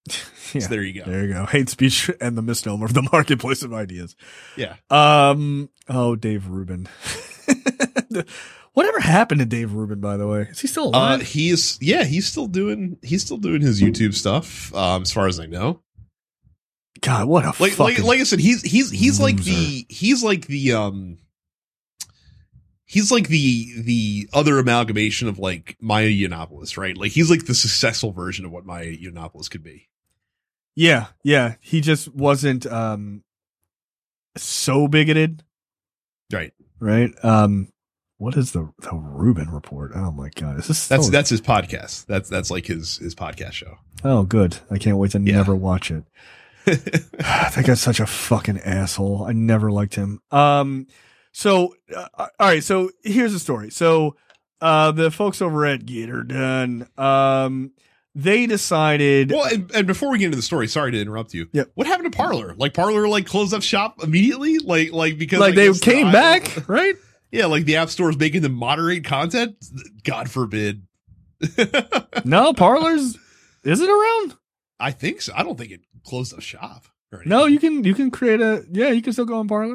Yeah, So there you go. There you go. Hate speech and the misnomer of the marketplace of ideas. Yeah. Um. Oh, Dave Rubin. Whatever happened to Dave Rubin, by the way? Is he still Uh, alive? he is, yeah, he's still doing, he's still doing his YouTube stuff. Um, as far as I know, God, what a like, like, fucking like I said, he's, he's, he's like loser. the, he's like the, um, he's like the, the other amalgamation of like Maya Yiannopoulos, right? Like he's like the successful version of what Maya Yiannopoulos could be. Yeah, yeah. He just wasn't um so bigoted, Right. right? Um, what is the the Rubin report? Oh my God, is this That's, so- that's his podcast. That's, that's like his, his podcast show. Oh, good. I can't wait to Yeah. never watch it. That guy's such a fucking asshole. I never liked him. Um, so uh, all right. So here's the story. So uh, the folks over at Get Her Done, um, they decided. Well, and, and before we get into the story, sorry to interrupt you. Yep. What happened to Parler? Like Parler, like closed up shop immediately? Like, like because like I they guess came the- back, right? Yeah, like the App Store is making them moderate content. God forbid. No, Parlor's is it around? I think so. I don't think it closed up shop. Or anything. No, you can you can create a yeah, you can still go on Parlor.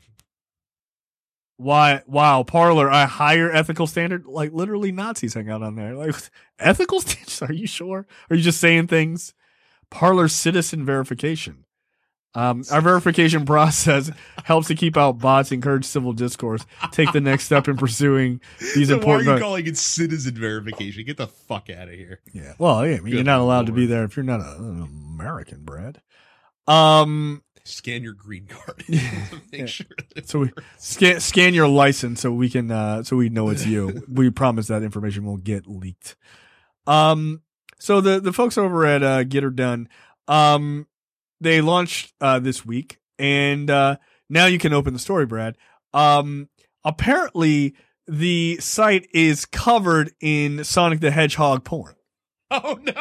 Why? Wow, Parlor, a higher ethical standard. Like literally, Nazis hang out on there. Like ethical standards? Are you sure? Are you just saying things? Parlor citizen verification. Um, our verification process helps to keep out bots, encourage civil discourse, take the next step in pursuing these So why are important. you calling it citizen verification? Get the fuck out of here. Yeah. Well, yeah, I mean, Good you're not allowed to be Lord. there if you're not a, an American, Brad. Um, Scan your green card. Make Yeah. sure. that- so we scan scan your license so we can uh so we know it's you. We promise that information won't get leaked. Um, so the the folks over at uh, Get Her Done, um, they launched uh this week, and uh now you can open the story, Brad. Um, apparently the site is covered in Sonic the Hedgehog porn. Oh no.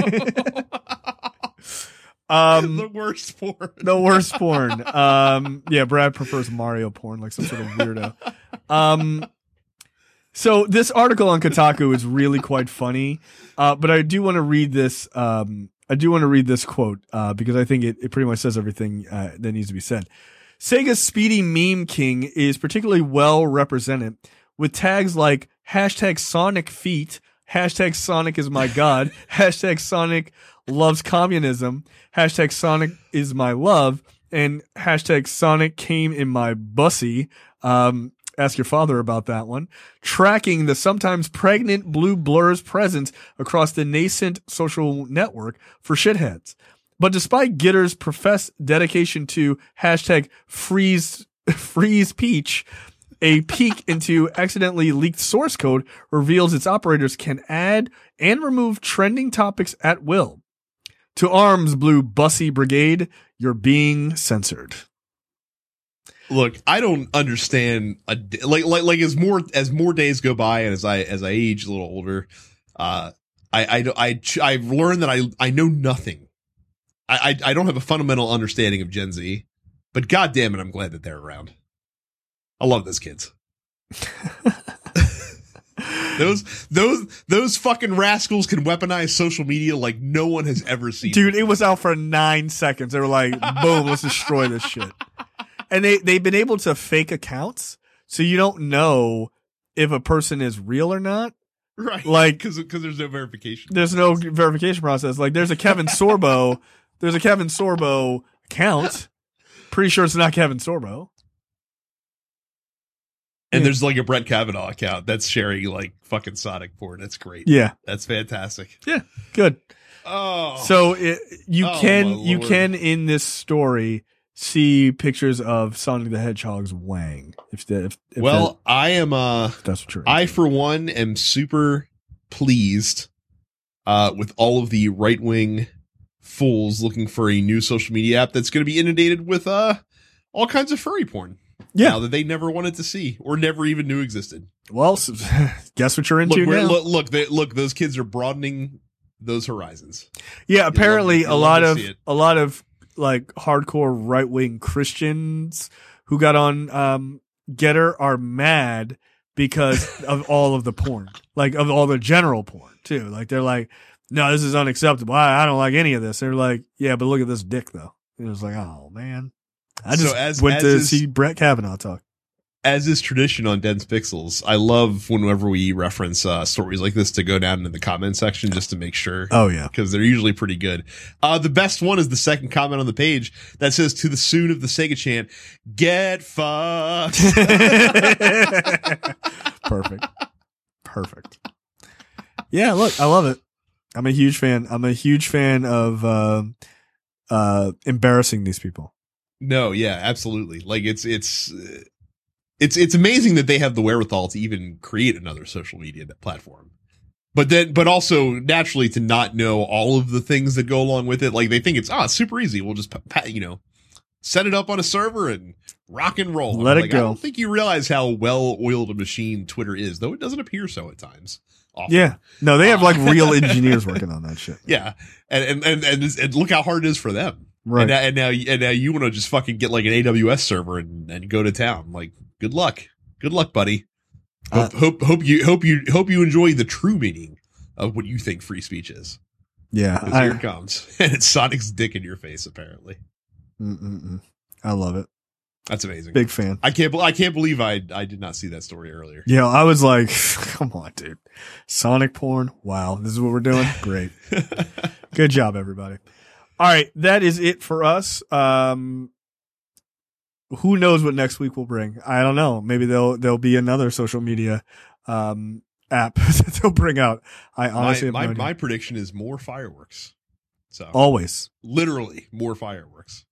Um, the worst porn. the worst porn. Um, yeah, Brad prefers Mario porn, like some sort of weirdo. Um, so this article on Kotaku is really quite funny, uh, but I do want to read this. Um, I do want to read this quote uh, because I think it, it pretty much says everything uh, that needs to be said. Sega's speedy meme king is particularly well represented with tags like hashtag Sonic feet, hashtag Sonic is my god, hashtag Sonic loves communism, hashtag Sonic is my love, and hashtag Sonic came in my bussy. Um, ask your father about that one. Tracking the sometimes pregnant Blue Blur's presence across the nascent social network for shitheads. But despite Gitter's professed dedication to hashtag freeze, freeze peach, a peek into accidentally leaked source code reveals its operators can add and remove trending topics at will. To arms, Blue Bussy Brigade, you're being censored. Look, I don't understand a d- like like like as more as more days go by and as I as I age a little older, uh, I I I I've learned that I I know nothing. I I, I don't have a fundamental understanding of Gen Z, but god damn it, I'm glad that they're around. I love those kids. Those those those fucking rascals can weaponize social media like no one has ever seen. Dude, it was out for nine seconds. They were like, boom, let's destroy this shit. And they, they've been able to fake accounts, so you don't know if a person is real or not. Right. Like, because because there's no verification. there's no verification process. Like, there's a Kevin Sorbo. There's a Kevin Sorbo account. Pretty sure it's not Kevin Sorbo. And Yeah. there's like a Brett Kavanaugh account that's sharing like fucking Sonic porn. That's great. Yeah, That's fantastic. good. Oh, So it, you Oh, can my you Lord. can in this story see pictures of Sonic the Hedgehog's wang. If the if, if well, I am uh that, if that's what you're. I into. for one am super pleased uh with all of the right wing fools looking for a new social media app that's going to be inundated with uh all kinds of furry porn. Yeah. Now that they never wanted to see or never even knew existed. Well, so, guess what you're into Look, we're, now. look, look, they, look, those kids are broadening those horizons. Yeah, apparently you'll a love lot to of see it. a lot of like hardcore right wing Christians who got on um Getter are mad because of all of the porn, like of all the general porn too. Like they're like no, this is unacceptable. I, I don't like any of this. They're like, yeah, but look at this dick though. It was like, oh man. I just So as- went as to is- see Brett Kavanaugh talk. As is tradition on Dense Pixels, I love whenever we reference uh, stories like this to go down in the comment section just to make sure. Oh yeah. Because they're usually pretty good. Uh, the best one is the second comment on the page that says, to the tune of the Sega chant, get fucked. Perfect. Perfect. Yeah, look, I love it. I'm a huge fan. I'm a huge fan of uh, uh, embarrassing these people. No, yeah, absolutely. Like it's, it's, uh, it's, it's amazing that they have the wherewithal to even create another social media platform. But then, but also naturally to not know all of the things that go along with it. Like they think it's, ah, it's super easy. We'll just, you know, set it up on a server and rock and roll. Let I'm it like, go. I don't think you realize how well oiled a machine Twitter is, though it doesn't appear so at times. Often. Yeah. No, they have like Uh, real engineers working on that shit. Yeah. And, and, and, and, and look how hard it is for them. Right. And, now- and now, and now you want to just fucking get like an A W S server and, and go to town. Like, good luck. Good luck, buddy. Hope, Uh, hope, hope you, hope you, hope you enjoy the true meaning of what you think free speech is. Yeah. 'Cause I, here it comes. And it's Sonic's dick in your face, apparently. mm-mm-mm. I love it. That's amazing. Big fan. I can't, bel- I can't believe I, I did not see that story earlier. Yeah. I was like, come on, dude. Sonic porn. Wow. This is what we're doing. Great. Good job, everybody. All right. That is it for us. Um, who knows what next week will bring? I don't know. Maybe there'll, there'll be another social media, um, app that they'll bring out. I honestly my, have my, no idea. my prediction is more fireworks. So Always. literally more fireworks.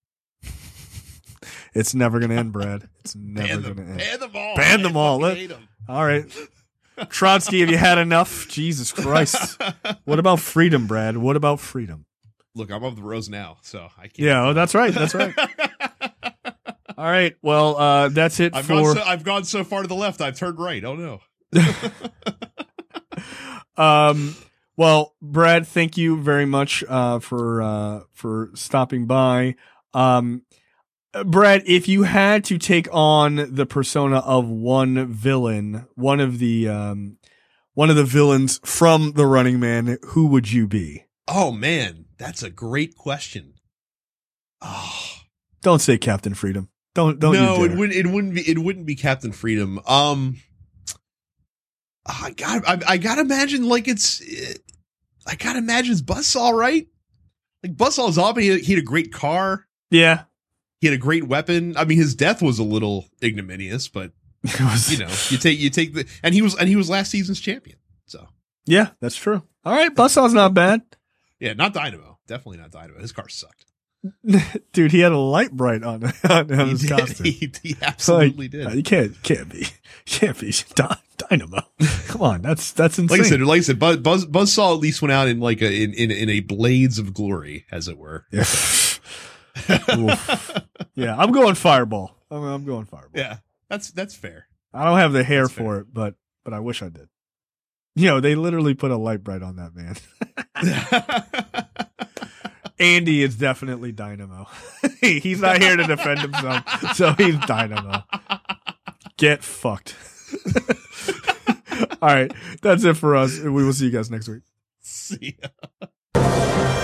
It's never going to end, Brad. It's never Ban going them, to end. ban them all. Ban I them all. fucking Let- hate 'em. All right. Trotsky, have you had enough? Jesus Christ. What about freedom, Brad? What about freedom? Look, I'm of the rose now, so I can't. Yeah, oh, that's right. That's right. All right. Well, uh, that's it I've for. gone, so, I've gone so far to the left, I've turned right. Oh no. um. Well, Brad, thank you very much uh, for uh, for stopping by. Um, Brad, if you had to take on the persona of one villain, one of the um, one of the villains from The Running Man, who would you be? Oh man, that's a great question. Oh. Don't say Captain Freedom. Don't don't. no, you it dare. wouldn't. It wouldn't be. It wouldn't be Captain Freedom. Um, I got. I, I gotta imagine like it's. I gotta imagine it's Buzzsaw, right? Like Buzzsaw's up. He, he had a great car. Yeah. He had a great weapon. I mean, his death was a little ignominious, but It was, you know, you take you take the and he was and he was last season's champion. So yeah, that's true. All right, Buzzsaw's not bad. yeah, not Dynamo. Definitely not Dynamo. His car sucked. Dude, he had a light bright on, on He his did. costume. He, he absolutely Like, did. uh, You can't can't be can't be Dy- Dynamo. Come on, that's that's insane. Like I said, like I said, Buzz, Buzz Buzzsaw at least went out in like a in, in in a blades of glory, as it were. Yeah. Oof. Yeah, I'm going Fireball. I'm, I'm going Fireball. Yeah, that's that's fair. I don't have the hair That's for fair. it, but but I wish I did. You know, they literally put a light bright on that man. Andy is definitely Dynamo. He's not here to defend himself, so he's Dynamo. Get fucked. All right, that's it for us. We will see you guys next week. See ya.